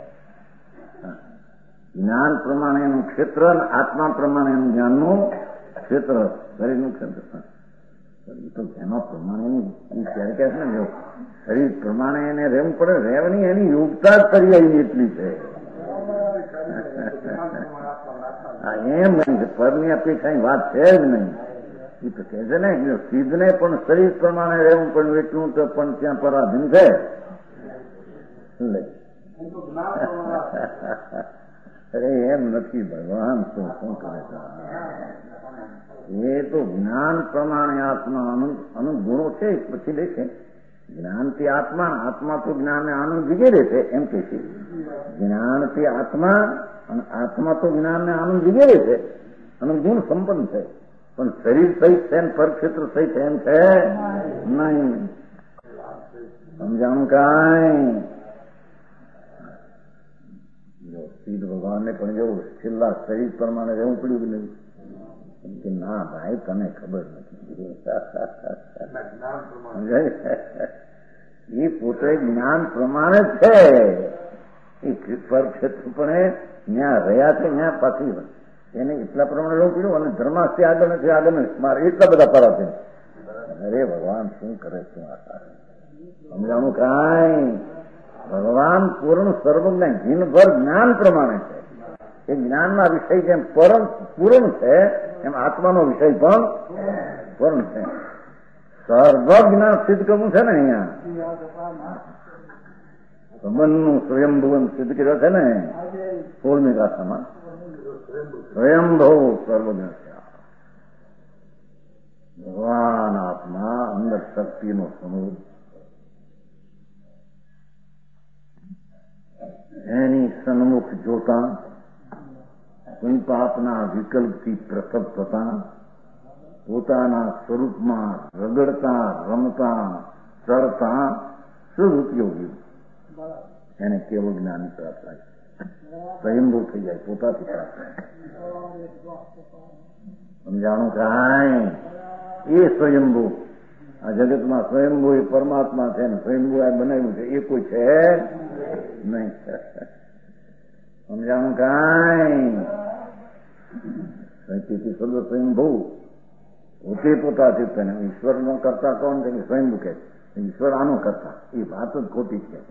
જ્ઞાન પ્રમાણેનું ક્ષેત્ર અને આત્મા પ્રમાણેનું જ્ઞાનનું ક્ષેત્ર, શરીરનું ક્ષેત્ર. તો એમાં પ્રમાણેનું ક્યારે કહે છે ને, શરીર પ્રમાણે એને રહેવું પડે. રહેવાની એની યોગતા જ પર્યાયની એટલી છે. એમ નહીં પરની અપેક્ષાની વાત છે જ નહીં. એ તો કહે છે ને સિદ્ધને પણ શરીર પ્રમાણે રહેવું પડ્યું એટલું તો પણ ત્યાં પરાધીન છે. અરે એમ નથી. ભગવાન શું કરે છે? એ તો જ્ઞાન પ્રમાણે આત્મા અનુગુણો છે. પછી લે છે જ્ઞાનથી આત્મા, આત્મા તો જ્ઞાનને આનંદ વિગેરે છે એમ કે છે. જ્ઞાનથી આત્મા અને આત્મા તો જ્ઞાનને આનંદ વિગેરે છે, અનુગુણ સંપન્ન છે. પણ શરીર સહિત છે ને પરક્ષેત્ર સહિત એમ છે નહીં. સમજાણું કાંઈ? સિદ્ધ ભગવાનને પણ જો છેલ્લા શરીર પ્રમાણે રહેવું પડ્યું કે નહીં? કે ના ભાઈ તને ખબર નથી. એ પોતે જ્ઞાન પ્રમાણે છે. એ પરક્ષેત્ર પણ ત્યાં રહ્યા છે ત્યાં પાછી એને એટલા પ્રમાણે રહેવું પડ્યું. અને ધર્માસ્થી આગળ નથી, આગળ નથી, મારે એટલા બધા પરા છે. અરે ભગવાન શું કરે છે? સમજાણું કાંઈ? ભગવાન પૂર્ણ સર્વજ્ઞ જીનભર જ્ઞાન પ્રમાણે છે. એ જ્ઞાનના વિષય જેમ પૂર્ણ છે એમ આત્માનો વિષય પણ પૂર્ણ છે. સર્વજ્ઞ સિદ્ધ કરવું છે ને અહીંયા સંબંધનું સ્વયંભુવન સિદ્ધ કર્યો છે ને 16મી ગાથામાં. સ્વયંભવ સર્વજ્ઞ છે ભગવાન આત્મા, અંદર શક્તિનો સમૂહ. એની સન્મુખ જોતા કોઈ પાપના વિકલ્પથી પ્રસવ થતા પોતાના સ્વરૂપમાં રગડતા રમતા ચરતા શુભ ઉપયોગી એને કેવળ જ્ઞાન પ્રાપ્ત થાય. સ્વયંભૂ થઈ જાય, પોતાથી પ્રાપ્ત થાય. સમજાણું કાંઈ? એ સ્વયંભૂ આ જગતમાં સ્વયંભૂ એ પરમાત્મા છે ને સ્વયંભૂ આ બનાવ્યું છે એ કોઈ છે નહીં. સમજાણું કાંઈ? તેથી સર્વ સ્વયંભૂ પોતે પોતાથી તેને ઈશ્વરનો કરતા કોણ છે? સ્વયંભૂ કે ઈશ્વર આનો કરતા. એ વાત જ ખોટી છે.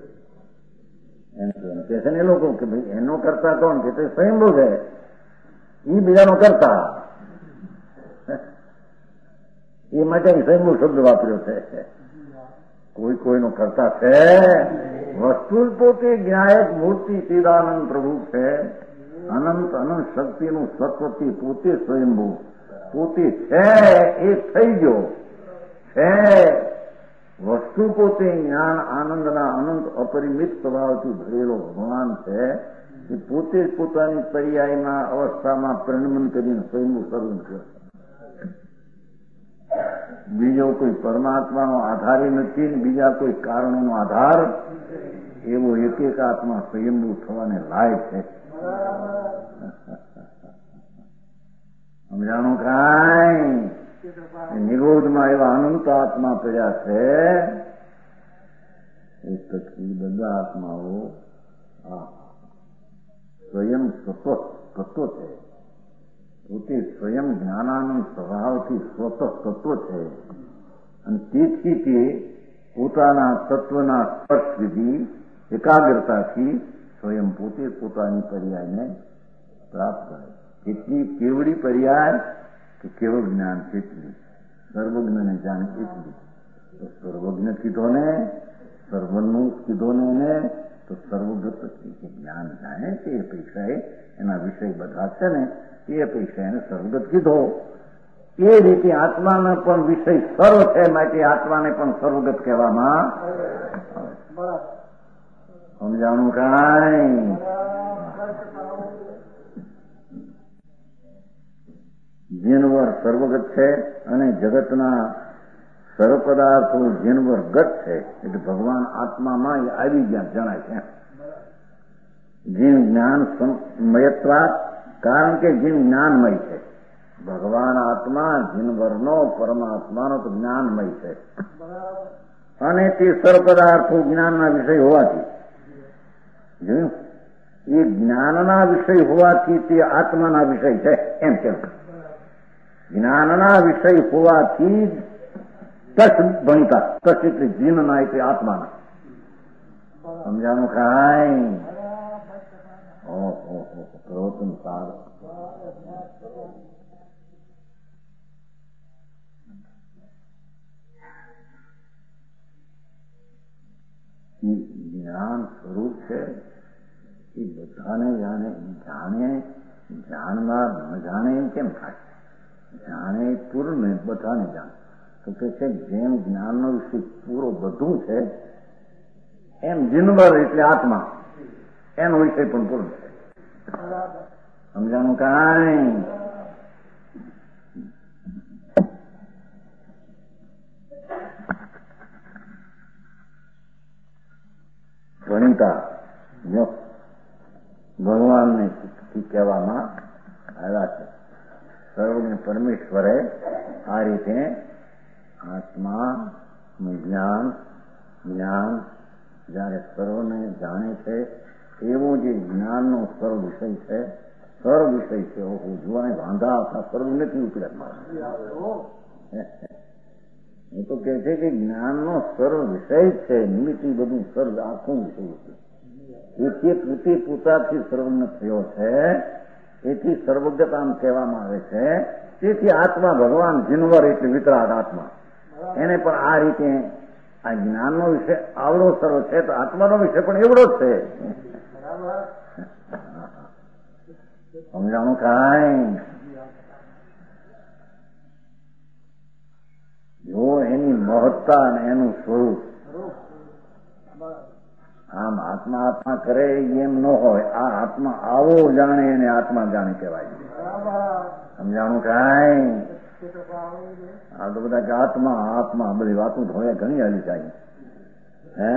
એમ કે છે ને એ લોકો કે ભાઈ એનો કરતા કોણ છે? તો સ્વયંભૂ છે, એ બીજાનો કરતા. એ માટે સ્વયંભૂ શબ્દ વાપર્યો છે. કોઈ કોઈનો કરતા છે? વસ્તુ પોતે જ્ઞાયક મૂર્તિ ચિદાનંદ પ્રભુ છે. અનંત અનંત શક્તિનું સત્વથી પોતે સ્વયંભૂ પોતે છે. એ થઈ ગયો છે. વસ્તુ પોતે જ્ઞાન આનંદના અનંત અપરિમિત સ્વભાવથી ભરેલો ભગવાન છે. એ પોતે જ પોતાની પર્યાયના અવસ્થામાં પરિણમન કરીને સ્વયંભૂ સર્વન છે. બીજો કોઈ પરમાત્માનો આધાર નથી, બીજા કોઈ કારણોનો આધાર. એવો એક એક આત્મા સ્વયંભૂ થવાને લાયક છે. સમજાણું કાંઈ? નિરોધમાં એવા અનંત આત્મા પડ્યા છે. એ પછી બધા આત્માઓ સ્વયં તત્વ છે. પોતે સ્વયં જ્ઞાનાનંદ સ્વભાવથી સ્વતઃ તત્વ છે. અને તેથી તે પોતાના તત્વના સ્પર્શ વિધિ એકાગ્રતાથી સ્વયં પોતે પોતાની પર્યાયને પ્રાપ્ત કરે. કેટલી કેવડી પર્યાય કે કેવળ જ્ઞાન કેટલી સર્વજ્ઞને જાણે એટલી. તો સર્વજ્ઞ કીધો ને, સર્વનું કીધો ને એને, તો સર્વગત જ્ઞાન જાણે તે અપેક્ષાએ એના વિષય બધા છે ને એ અપેક્ષા એને સર્વગત કીધો. એ રીતે આત્માનો પણ વિષય સર્વ છે, માટે આત્માને પણ સર્વગત કહેવામાં. સમજાણું કાંઈ? જીનવર સર્વગત છે અને જગતના સર્વ પદાર્થો જીનવર ગત છે. એટલે ભગવાન આત્મામાં આવી ગયા જણાય છે. જીન જ્ઞાન મયત્વા, કારણ કે જીન જ્ઞાનમય છે. ભગવાન આત્મા જીનવરનો પરમાત્માનો તો જ્ઞાનમય છે. અને તે સર્વ પદાર્થો જ્ઞાનના વિષય હોવાથી જોયું, એ જ્ઞાનના વિષય હોવાથી તે આત્માના વિષય છે એમ કેમ. જ્ઞાનના વિષય હોવાથી કશ ભણતા, કશ એટલે જીનના એટલે આત્માના. સમજાનું કાંઈ? ઓહો પ્રવચન સારું. જ્ઞાન સ્વરૂપ છે એ બધાને જાણે. જાણનાર ન જાણે એમ કેમ થાય? જાણે પૂર્ણ બધાને જાણે. તો કે છે જેમ જ્ઞાનનો વિષય પૂરો બધું છે એમ જીનવર એટલે આત્મા એનો વિષય પણ પૂર્ણ છે. સમજાણું કાંઈ? ગણિતા ભગવાનને કહેવામાં આવ્યા છે. સર્વને પરમેશ્વરે આ રીતે આત્મા જ્ઞાન જયારે સર્વને જાણે છે એવું જે જ્ઞાનનો સર્વ વિષય છે સર્વ વિષય છે. જોવાને વાંધા આવતા સર્વ નથી ઉપડ્યા મારા. એ તો કે છે કે જ્ઞાનનો સર્વ વિષય છે, નિમિત્ત બધું સર્વ આખું વિષય છે. એથી પોતે પોતાથી સર્વજ્ઞ થયો છે, એથી સર્વજ્ઞતા કહેવામાં આવે છે. તેથી આત્મા ભગવાન જીનવર એટલે વિતરાગ આત્મા, એને પણ આ રીતે આ જ્ઞાનનો વિષય આવડો સર્વ છે, તો આત્માનો વિષય પણ એવડો જ છે. સમજાણું કાંઈ? જો એની મહત્તા અને એનું સ્વરૂપ આમ આત્મા આત્મા કરે એમ ન હોય. આ આત્મા આવો જાણે એને આત્મા જાણે કહેવાય. સમજાણું કાંઈ? આ તો બધા કે આત્મા આત્મા બધી વાતો હોય ઘણી હાલી જાય. હે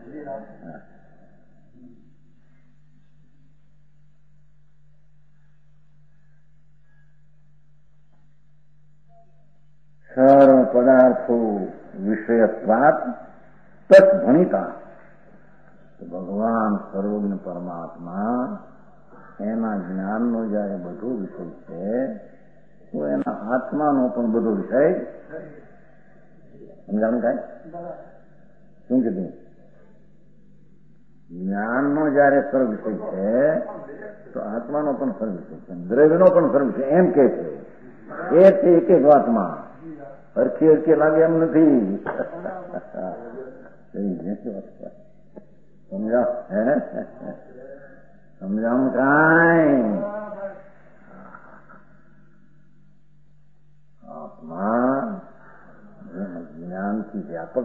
સર્વ પદાર્થો વિષયત્વાત તત ભણિતા. ભગવાન સર્વજ્ઞ પરમાત્મા એના જ્ઞાનનો જયારે બધો વિષય છે, તો એના આત્માનો પણ બધો વિષય. સમજાણું થાય? શું કીધું? જ્ઞાનનો જયારે સર્વ વિષય છે, તો આત્માનો પણ સર્વ વિષય છે, દ્રવ્યનો પણ સર્વ વિષય એમ કે છે. એ છે એક એક વાતમાં. હરખી હરખી લાગે એમ નથી. સમજાવ? સમજાવું કાંઈ? આત્મા જ્ઞાનથી વ્યાપક.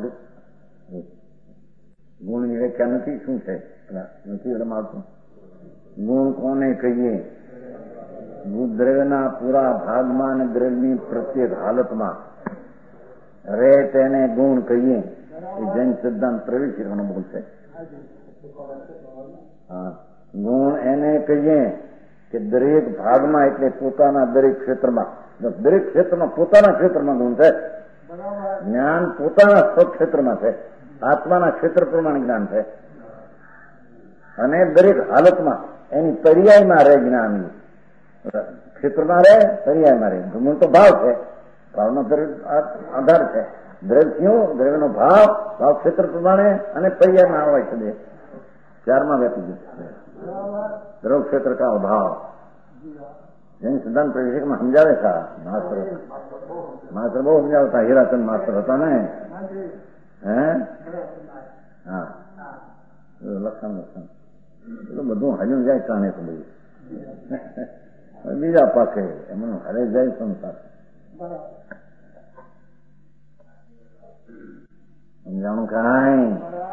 ગુણની વ્યાખ્યા નથી. શું છે? નથી રમાડતું. ગુણ કોને કહીએ? દ્રવ્યના પૂરા ભાગમાં અને દ્રવ્યની પ્રત્યેક હાલતમાં રે તેને ગુણ કહીએ. એ જૈન સિદ્ધાંત પ્રવેશીનો બોલ છે. હા, ગુણ એને કહીએ કે દરેક ભાગમાં એટલે પોતાના દરેક ક્ષેત્રમાં. દરેક ક્ષેત્રમાં પોતાના ક્ષેત્રમાં ગુણ છે. જ્ઞાન પોતાના સ્વક્ષેત્રમાં છે, આત્માના ક્ષેત્ર પ્રમાણે જ્ઞાન છે. અને દરેક હાલતમાં એની પર્યાયમાં રહે જ્ઞાન. ક્ષેત્રમાં રહે, પર્યાયમાં રહે. ગુણ તો ભાવ છે, ભાવનો આધાર છે. દ્રવ્ય દ્રવ્યનો ભાવ ભાવ ક્ષેત્ર પ્રમાણે અને પર્યાયમાં આવે છે. બે ચારમાં વ્યાપી ગયું. દ્રવ ક્ષેત્ર કા ભાવ જેને સિદ્ધાંત પ્રવેશમાં સમજાવે છે. માસ્ટર બહુ સમજાવતા. હીરાચંદ માસ્ટર હતા ને. હે હા, લક્ષણ એ બધું હજુ જાય કાને તો બધું બીજા પાસે એમનું હરે જાય સંસાર. સમજાણું કાંઈ?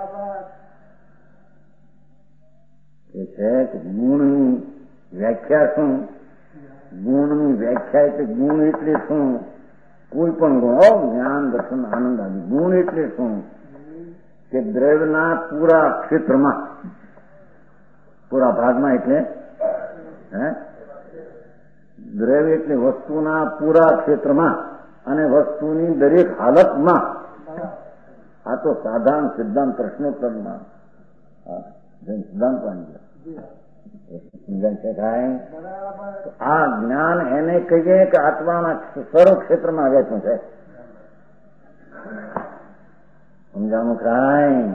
એ છે કે ગુણની વ્યાખ્યા શું? ગુણની વ્યાખ્યા એટલે ગુણ એટલે શું? કોઈ પણ ગુણ, જ્ઞાન દર્શન આનંદ આદિ ગુણ એટલે શું? કે દ્રવ્યના પૂરા ક્ષેત્રમાં, પૂરા ભાગમાં એટલે દ્રવ્ય એટલે વસ્તુના પૂરા ક્ષેત્રમાં અને વસ્તુની દરેક હાલતમાં. આ તો સાધારણ સિદ્ધાંત પ્રશ્નોત્તરમાં સિદ્ધાંત સમજાય છે. કાંઈ આ જ્ઞાન એને કહીએ કે આત્માના સર્વ ક્ષેત્રમાં આવ્યા છે. સમજાણું કાંઈ?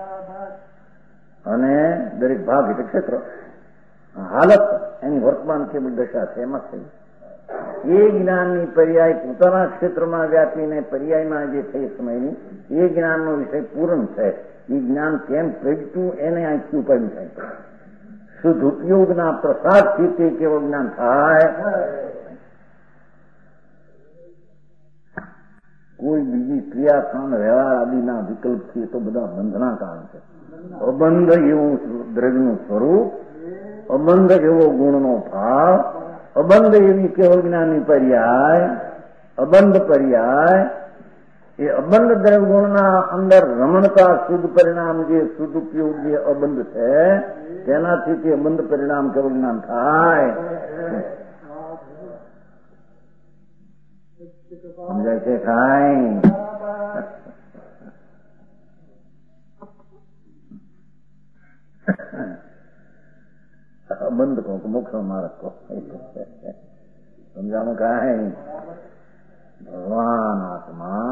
અને દરેક ભાગ એટલે ક્ષેત્ર, હાલત એની વર્તમાન કેવી દશા છે એમાં થઈ. એ જ્ઞાનની પર્યાય પોતાના ક્ષેત્રમાં વ્યાપીને પર્યાયમાં જે થઈ સમયની એ જ્ઞાનનો વિષય પૂર્ણ છે. એ જ્ઞાન કેમ પ્રગટ્યું એને આંખથી ઉપાડ્યું થાય. શુદ્ધ ઉપયોગના પ્રસાદથી તે કેવું જ્ઞાન થાય. કોઈ બીજી ક્રિયા કામ વ્યવહાર આદિના વિકલ્પથી તો બધા બંધના કારણ છે. અબંધ એવું દ્રવ્યનું સ્વરૂપ, અબંધ એવો ગુણનો ભાવ, અબંધ એવી કેવળ જ્ઞાનની પર્યાય, અબંધ પર્યાય. એ અબંધ દ્રવ્ય ગુણના અંદર રમણતા શુદ્ધ પરિણામ જે શુદ્ધ ઉપયોગ જે અબંધ છે તેનાથી તે અબંધ પરિણામ કેવળ જ્ઞાન થાય. સમજાય છે કાંઈ? અબંધ કહો કે મોક્ષ માર્ગ કહો. સમજાણું કાંઈ? ભગવાન આત્મા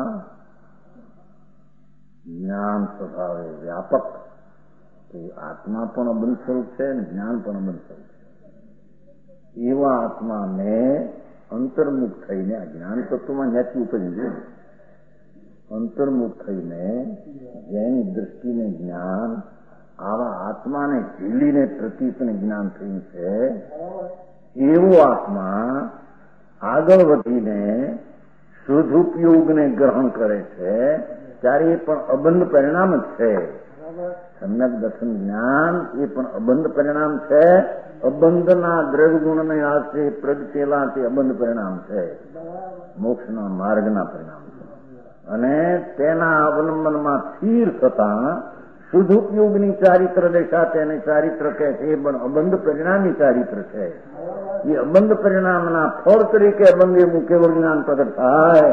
જ્ઞાન સ્વભાવે વ્યાપક. તો આત્મા પણ અબંધ સ્વરૂપ છે અને જ્ઞાન પણ અબંધ સ્વરૂપ છે. એવા આત્માને અંતર્મુખ થઈને આ જ્ઞાન તત્વમાં ન્યાથી ઉપજી છે. અંતર્મુખ થઈને જેની દ્રષ્ટિને જ્ઞાન આવા આત્માને ઝીલીને પ્રતીતને જ્ઞાન થયું છે, એવો આત્મા આગળ વધીને શુદ્ધુપયોગને ગ્રહણ કરે છે ત્યારે એ પણ અબંધ પરિણામ જ છે. સમ્યક દર્શન જ્ઞાન એ પણ અબંધ પરિણામ છે. અબંધના દ્રવ્ય ગુણને આશ્રય પ્રગટેલા તે અબંધ પરિણામ છે, મોક્ષના માર્ગના પરિણામ છે. અને તેના અવલંબનમાં સ્થિર થતા શુદ્ધુપયોગની ચારિત્ર દેશા તેને ચારિત્ર કહે છે. એ પણ અબંધ પરિણામી ચારિત્ર છે. એ અબંધ પરિણામના ફળ તરીકે અબંધ એવું કેવળ જ્ઞાન પ્રગટ થાય.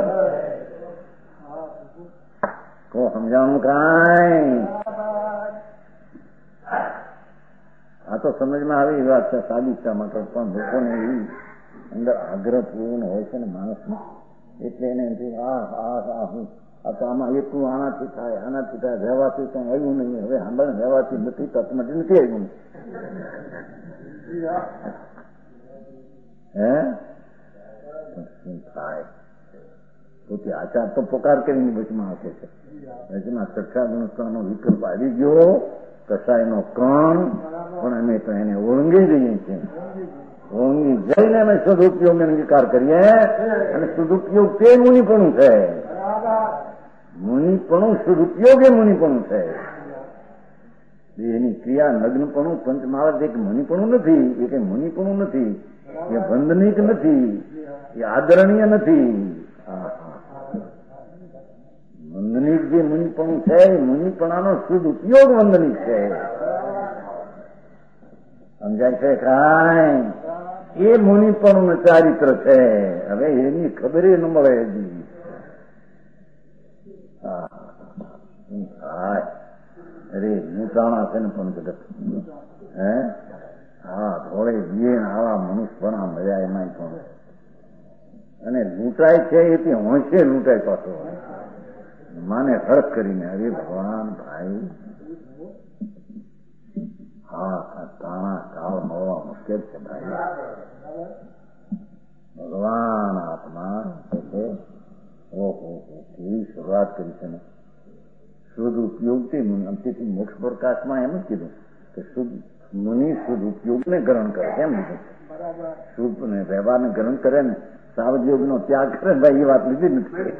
તો સમજાવું કાંઈ? આ તો સમજમાં આવી એ વાત છે સાદિકતા માટે, પણ લોકોને એવી અંદર આગ્રહ પૂર્ણ હોય છે ને માણસને, એટલે એને આ તો આમાં એટલું આનાથી થાય રહેવાથી કઈ આવ્યું નહીં. હવે સાંભળે રહેવાથી નથી તત્માંથી નથી આવ્યું. હે શું થાય? પોતે આચાર તો પોકાર કરીને વચમાં આપે છે. વચમાં સક્ષા ગુણસ્તરનો વિકલ્પ આવી ગયો, કસાયનો કણ, પણ અમે તો એને ઓળંગી જઈએ છીએ. ઓળંગી જઈને અમે સદુપયોગને અંગીકાર કરીએ. અને સદુપયોગ તે મુનિપણું છે. મુનિપણું સદુપયોગ એ મુનિપણું છે. એની ક્રિયા નગ્નપણું પંચમહારાજ એક મુનિપણું નથી. એ કઈ મુનિપણું નથી. એ વંદનીક નથી. એ આદરણીય નથી. વંદનીક જે મુનિપણું છે એ મુનિપણાનો શુદ્ધ ઉપયોગ વંદનીક છે. સમજાય છે કાંઈ? એ મુનિપણું ચારિત્ર છે. હવે એની ખબર ન મળે હજી. અરે મૂટાણા છે ને પણ જગત હે હા થોડે જીએ આવા મનુષ્ય પણ મજા એમાં પણ. અને લૂંટાય છે એથી હોંશે લૂંટાય પાછો માને હડક કરીને. અરે ભગવાન ભાઈ, હા તાણા કાળ મળવા મુશ્કેલ છે ભાઈ. ભગવાન આત્મા ઓહો કેવી શરૂઆત કરી છે ને. શુદ્ધ ઉપયોગથી મોક્ષ પ્રકાશમાં એમ જ કીધું કે મુનિ શુદ્ધ ઉપયોગને ગ્રહણ કરે. કેમ લીધું? શુદ્ધ ને વ્યવહારને ગ્રહણ કરે ને, સાવયોગ નો ત્યાગ કરે. ભાઈ એ વાત લીધી નથી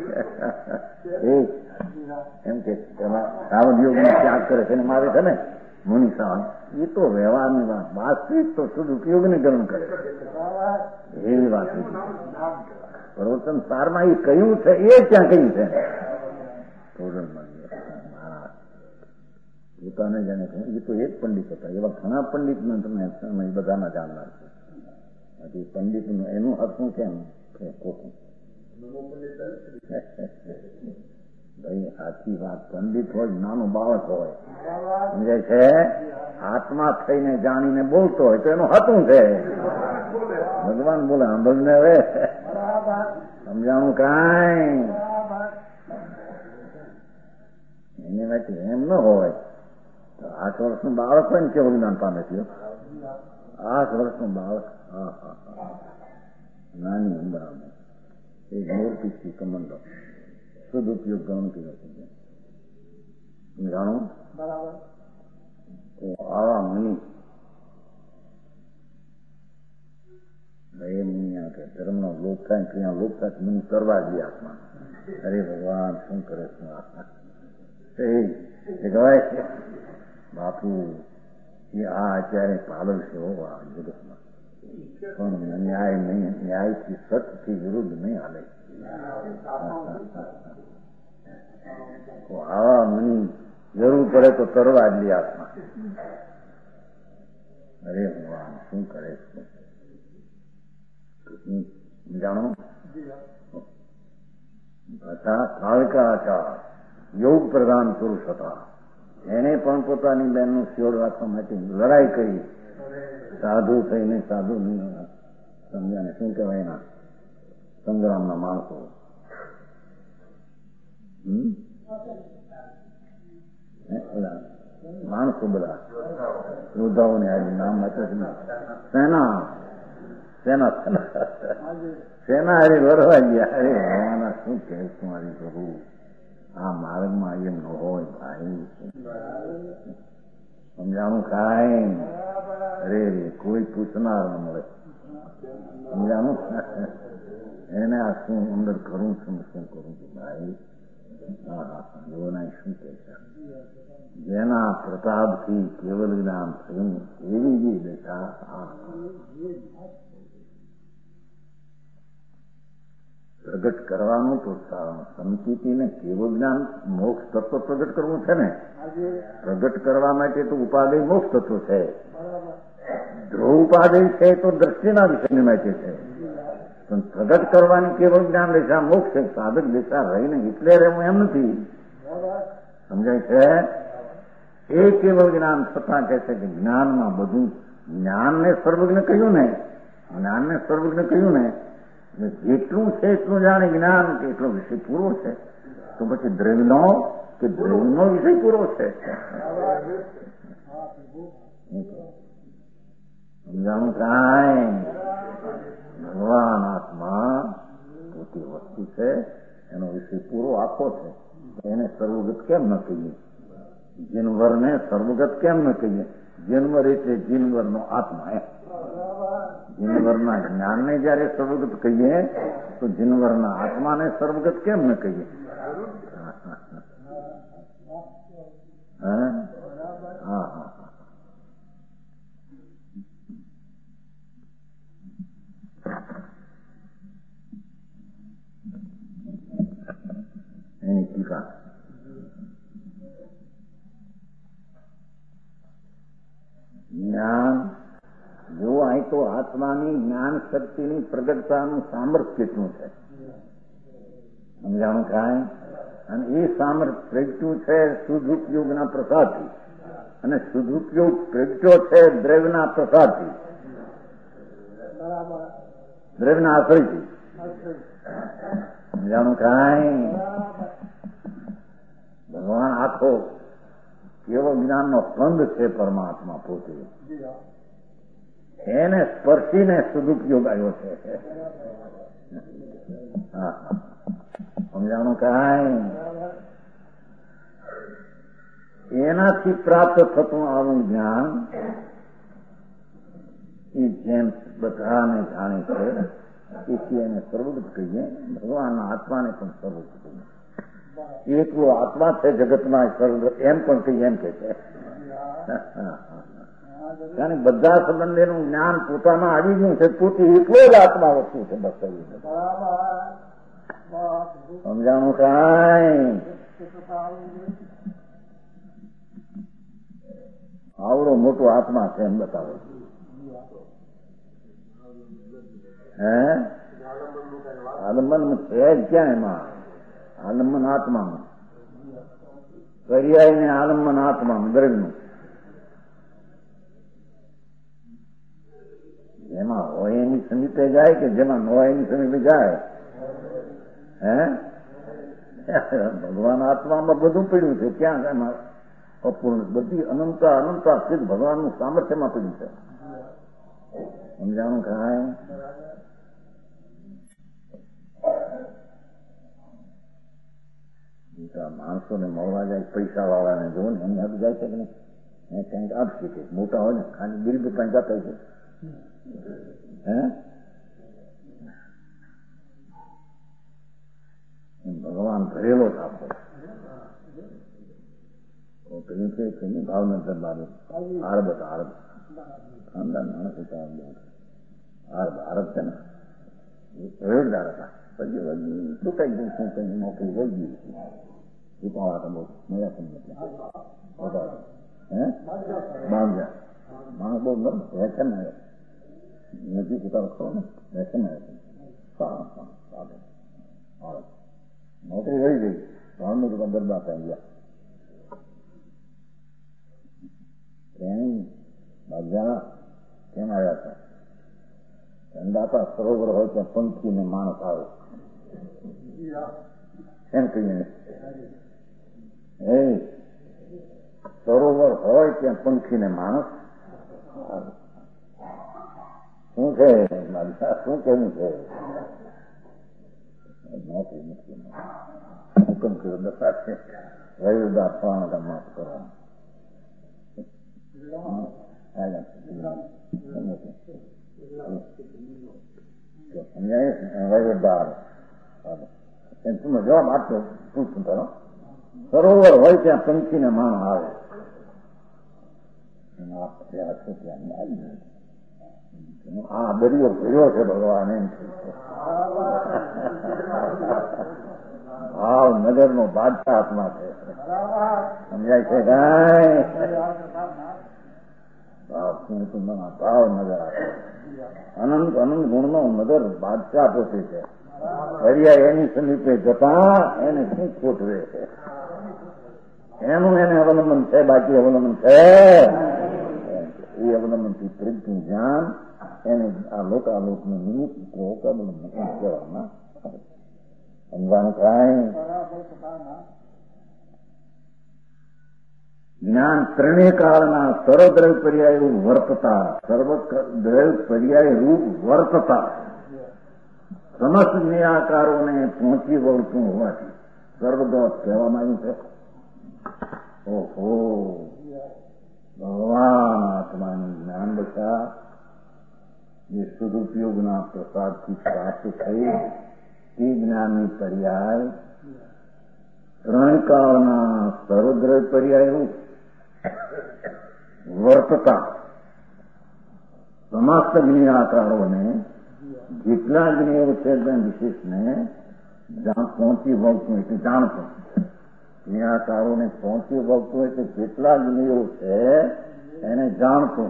એમ કે સાવયોગ નો ત્યાગ કરે છે ને મારે છે ને મુનિ સાવન. એ તો વ્યવહારની વાત. વાસ્તવિક તો શુદ્ધ ઉપયોગને ગ્રહણ કરે એવી વાત લીધી. પ્રવચન સારમાં એ કયું છે એ ત્યાં કયું છે પોતાને જાણે. એ તો એક પંડિત હતા. એવા ઘણા પંડિત તમે બધાના જાણનાર છે. હજી પંડિત એનું હતું કેમ કે ખોટું ભાઈ સાચી વાત. પંડિત હોય નાનું બાળક હોય સમજાય છે. આત્મા થઈને જાણીને બોલતો હોય તો એનું હતું છે. ભગવાન બોલે સાંભળને હવે સમજાણું કાંઈ? એની વાત એમ ન હોય. 8 વર્ષનું બાળક હોય ને કેવું જ્ઞાન પામે છે. 8 વર્ષનું બાળક નાની ઉંમરમાં એક મોરપીથી કમંડો સદુપયોગ ગણતી નથી. જાણો બરાબર. તો આવા મુનિ એ મુનિ કે ધર્મનો લોપ થાય ક્રિયા લોપ થાય મુનિ કરવા દે આત્મા. અરે ભગવાન શું કરે છે આત્મા? કહેવાય છે બાપુ એ આ અત્યારે પાગલ છે આ જગતમાં. પણ ન્યાય નહીં, ન્યાયથી સત્યથી વિરુદ્ધ નહીં હાલે. તો આવા મુનિ જરૂર પડે તો કરવા જ લે આત્મા. અરે ભગવાન શું કરે છે? જાણો હતા કાળકા યોગ પ્રધાન પુરુષ હતા. એને પણ પોતાની બહેનનું શિયોર રાખવા માટે લડાઈ કરી. સાધુ થઈને સાધુ સમજ્યા ને શું કહેવાય એના સંગ્રામના માણસો. માણસો બધા યોદ્ધાઓને આજે નામ સેના સેના સેના હારી વરવા ગયા. અરે ભગવાન શું કહે તમારી પ્રભુ, આ માર્ગમાં એમ ન હોય ભાઈ, સમજાણું કાંઈ. અરે કોઈ પૂછનાર ન મળે, સમજાણું. એને આ શું અંદર કરું છું, શું કરું છું ભાઈ. એવોના શું કહે છે, જેના પ્રતાપથી કેવલ જ્ઞાન થયું એવી જે દશા પ્રગટ કરવાનું તો સમચીને કેવળ જ્ઞાન મોક્ષ તત્વ પ્રગટ કરવું છે ને. પ્રગટ કરવા માટે તો ઉપાદેય મોક્ષ તત્વ છે, ધ્રુવ ઉપાદેય છે તો દ્રષ્ટિના વિષયની માટે છે. પણ પ્રગટ કરવાની કેવળ જ્ઞાન દિશા મોક્ષ છે, સાધક દિશા રહીને એટલે રહેવું એમ નથી. સમજાય છે? એ કેવળ જ્ઞાન છતાં કહે છે કે જ્ઞાનમાં બધું, જ્ઞાનને સર્વજ્ઞ કહ્યું ને, જ્ઞાનને સર્વજ્ઞ કહ્યું ને, જેટલું છે એટલું જાણે જ્ઞાન કે એટલો વિષય પૂરો છે. તો પછી દ્રવ્યનો કે દ્રવ્યનો વિષય પૂરો છે. સમજાણું કાંઈ. ભગવાન આત્મા પોતે વસ્તુ છે, એનો વિષય પૂરો આખો છે. એને સર્વગત કેમ ન કહીએ? જીનવરને સર્વગત કેમ ન કહીએ? જીનવર એટલે જીનવરનો આત્મા. જીનવરના જ્ઞાનને જયારે સર્વગત કહીએ તો જીનવરના આત્માને સર્વગત કેમ ન કહીએ? હા હા. એની ટીકા જ્ઞાન જો અહીં તો આત્માની જ્ઞાન શક્તિની પ્રગટતાનું સામર્થ્ય કેટલું છે, સમજાણું કાંઈ. અને એ સામર્થ્ય પ્રગટ્યું છે શુદ્ધુપયોગના પ્રસાદથી, અને શુદ્ધુપયોગ પ્રગટ્યો છે દ્રવ્યના પ્રસાદથી, દ્રવ્યના આશ્રયથી. સમજાણું કાંઈ. ભગવાન આખો કેવો જ્ઞાનનો સ્કંદ છે પરમાત્મા પોતે, એને સ્પર્શીને સદુપયોગ આવ્યો છે. સમજાણું કાંઈ. એનાથી પ્રાપ્ત થતું આવું જ્ઞાન એ જેમ બધાને જાણે છે તેથી એને સર્વગત કહીએ. ભગવાનના આત્માને પણ સર્વગત કહીએ. એકલો આત્મા છે જગતમાં સર્વગત એમ પણ કહીએ, એમ કે છે. કારણ બધા સંબંધીનું જ્ઞાન પોતામાં આવી ગયું છે, પોતે એકલો જ આત્મા વસ્તુ છે. બસ સમજાણું કાંઈ. આવડો મોટો આત્મા છે એમ બતાવો. હે આલંબન છે જ ક્યાં? એમાં આલંબન આત્મામાં પર્યાય ને આલંબન આત્મામાં દરેકનું જેમાં હોય એની સમીપે જાય કે જેમાં ન હોય એની સમીપે જાય? હે ભગવાન આત્મામાં બધું પડ્યું છે. ક્યાં એમાં અપૂર્ણ બધી અનંતા અનંતા સિદ્ધ ભગવાનનું સામર્થ્યમાં પડ્યું છે. સમજાણું કાંઈ. માણસોને મળવા જાય, પૈસા વાળાને જો ને એમને હદ જાય છે કે નહીં, કંઈક આપશે કે મોટા હોય ને ખાલી બિલ કંઈક આપે છે. હે ભગવાન ભરેલો થાકો પેલું છે ભાવનગર બાજુ આરબ હતા, આરબ ખાનદાન માણસ હતા, આરબ છે ને રોજગાર હતા. પછી ચૂકાઈ ગયું શું કઈ નોકરી વહી ગઈ ચૂકવાળા બહુ મળ્યા છે. હે બાંધ્યા માણસ બહુ વેચન આવ્યો નજીક ઉતારો ખરો ને વેચન આવ્યો. નોકરી વહી ગઈ, ભાવનગર દરબાર થઈ ગયા. બધા કેમ આવ્યા હતા? ચંદાતા સરોવર હોય ત્યાં પંખીને માણસ આવે એમ કહીને, એ સરોવર હોય ત્યાં પંખીને માણસ આવે. શું છે મારી સાથે, શું કેવું છે? હુકમ કર્યો દશા છે રવિદાસ સ્વામી માફ કરવાનું. સમજાય? તમે જવાબ આપતો પૂછું કરો. સરોવર હોય ત્યાં પંખીને માણ આવે. આ દરિયો ભર્યો છે ભગવાન એમ છે. ભાવ નગર નો બાદશાહ આત્મા છે. સમજાય છે કાંઈ? ભાવ નગર અનંત અનંત ગુણ નો નગર બાદશાહ પોતે છે. દરિયા એની સમીપે જતા એને શું ખોટવે છે? એનું એને અવલંબન છે, બાકી અવલંબન છે એ અવલંબન થી પ્રજ્ઞ જ્ઞાન એને આ લોકાલોકનું નિમિત્ત અવલંબન કહેવામાં આવે. સમજવાનું કાંઈ? જ્ઞાન ત્રણેય કાળના સર્વદ્રવ્ય પર્યાય વર્તતા, સર્વદ્રવ્ય પર્યાય રૂપ વર્તતા સમસ્ત નિરાકારોને પહોંચી વળતું હોવાથી સર્વદોષ કહેવામાં આવ્યું છે. ઓહો, ભગવાન આત્માનું જ્ઞાન દશા જે સદુપયોગના પ્રસાદથી પ્રાપ્ત થઈ તે જ્ઞાનની પર્યાય ત્રણ કાળના સર્વદ્રવ્ય પર્યાય રૂપ વર્તતા સમસ્ત જ્ઞાતારોને જેટલા જ્ઞેયો છે તે વિશેષને પહોંચી વળતું એટલે જાણતું. જ્ઞાતારોને પહોંચી વળતું એટલે જેટલા જ્ઞેયો છે એને જાણતું.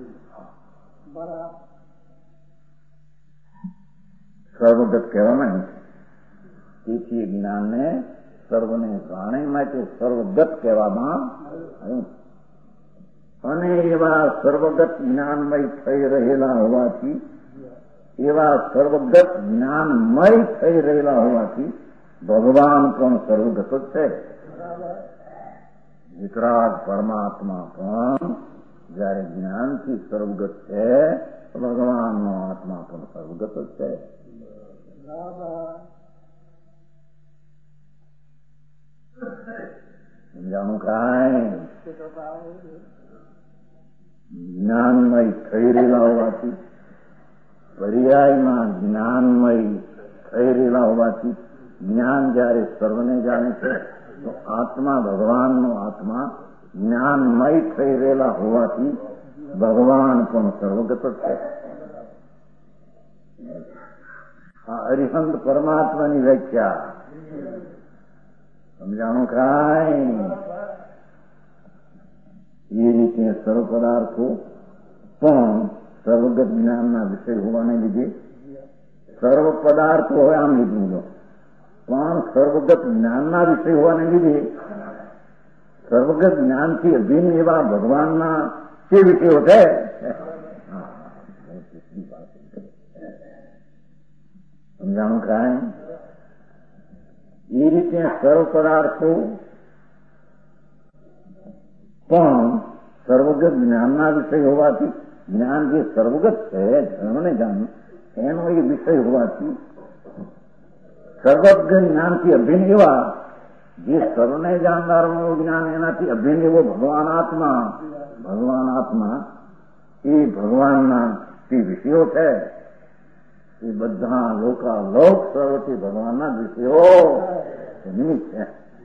સર્વગત કહેવામાં નથી. તેથી જ્ઞાનને સર્વને જાણે માટે સર્વગત કહેવામાં આવ્યું. અને એવા સર્વગત જ્ઞાનમય થઈ રહેલા હોવાથી ભગવાન પણ સર્વગત જ છે. વિતરાગ પરમાત્મા પણ જયારે જ્ઞાનથી સર્વગત છે, ભગવાનનો આત્મા પણ સર્વગત જ છે. સમજાણું કાંઈ? જ્ઞાનમય થઈ રહેલા હોવાથી, પર્યાયમાં જ્ઞાનમય થઈ રહેલા હોવાથી જ્ઞાન જયારે સર્વને જાણે છે તો આત્મા ભગવાનનો આત્મા જ્ઞાનમય થઈ રહેલા હોવાથી ભગવાન પણ સર્વગત જ છે. આ અરિહંત પરમાત્માની વ્યાખ્યા. સમજાણું કાંઈ? એ રીતે સર્વ પદાર્થો પણ સર્વગત જ્ઞાનના વિષય હોવાને લીધે સર્વ પદાર્થો હોય આમ લીધું લો પણ સર્વગત જ્ઞાનના વિષય હોવાને લીધે સર્વગત જ્ઞાનથી અભિન્ન એવા ભગવાનના તે વિષયો છે. સમજાણું કાંઈ? એ રીતે સર્વ પદાર્થો પણ સર્વગત જ્ઞાનના વિષય હોવાથી જ્ઞાન જે સર્વગત છે ધર્મને જાણ એનો એ વિષય હોવાથી સર્વજ્ઞ જ્ઞાનથી અભિન્ન એવા જે સર્વને જાણનારનું જ્ઞાન એનાથી અભિન્ન એવો ભગવાન આત્મા એ ભગવાનના જે વિષયો છે એ બધા લોકાલોક સર્વથી ભગવાનના વિષયો નિમિત્ત છે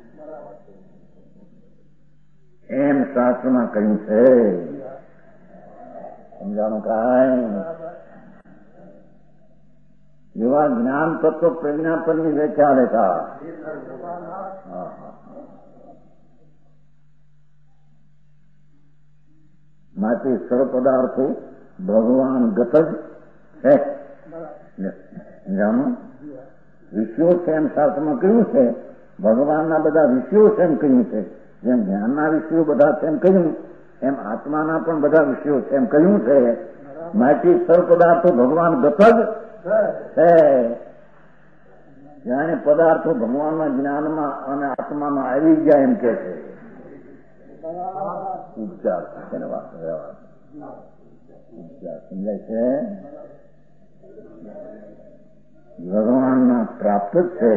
એમ શાસ્ત્રમાં કહ્યું છે. સમજાણું કાંઈ? એવા જ્ઞાન તત્વ પ્રજ્ઞા પરની વ્યાખ્યા લેતા માટે સર્વ પદાર્થો ભગવાન ગત જ છે. સમજાણું? વિષયો છે એમ શાસ્ત્રમાં કહ્યું છે. ભગવાનના બધા વિષયો છે એમ કહ્યું છે. જેમ જ્ઞાનના વિષયો બધા છે એમ કહ્યું એમ આત્માના પણ બધા વિષયો છે એમ કહ્યું છે. માટી સર્વ પદાર્થો ભગવાન ગત જ છે. જાણે પદાર્થો ભગવાનના જ્ઞાનમાં અને આત્મામાં આવી ગયા એમ કે છે. ઉપચાર છે વાત ઉપચાર સમજાય છે. ભગવાનના પ્રાપ્ત જ છે.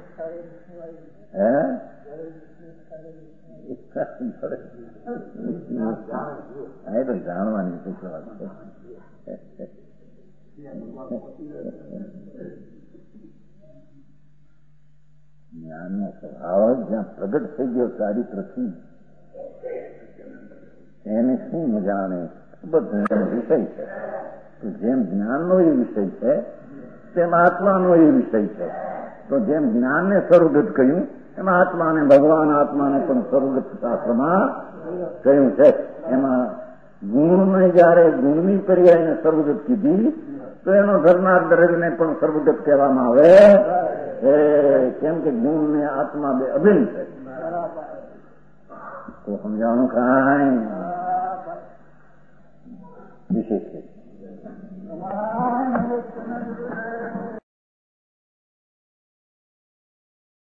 એ તો જાણવાની વાત છે. જ્ઞાનનો સ્વભાવ જ્યાં પ્રગટ થઈ ગયો ચારિત્રથી એને શું મજાને બધો વિષય છે. તો જેમ જ્ઞાનનો એ વિષય છે તેમ આત્માનો એ વિષય છે. તો જેમ જ્ઞાનને સર્વગત કહ્યું એમાં આત્માને ભગવાન આત્માને પણ સર્વગત શાસ્ત્રમાં કહ્યું છે. એમાં ગુણને જયારે ગુણની પર્યાયને સર્વગત કીધી તો એનો ધરનાર દરેકને પણ સર્વગત કહેવામાં આવે. કેમ કે ગુણ ને આત્મા બે અભિન્ન છે. તો સમજાવવાનું કાંઈ વિશેષ છે.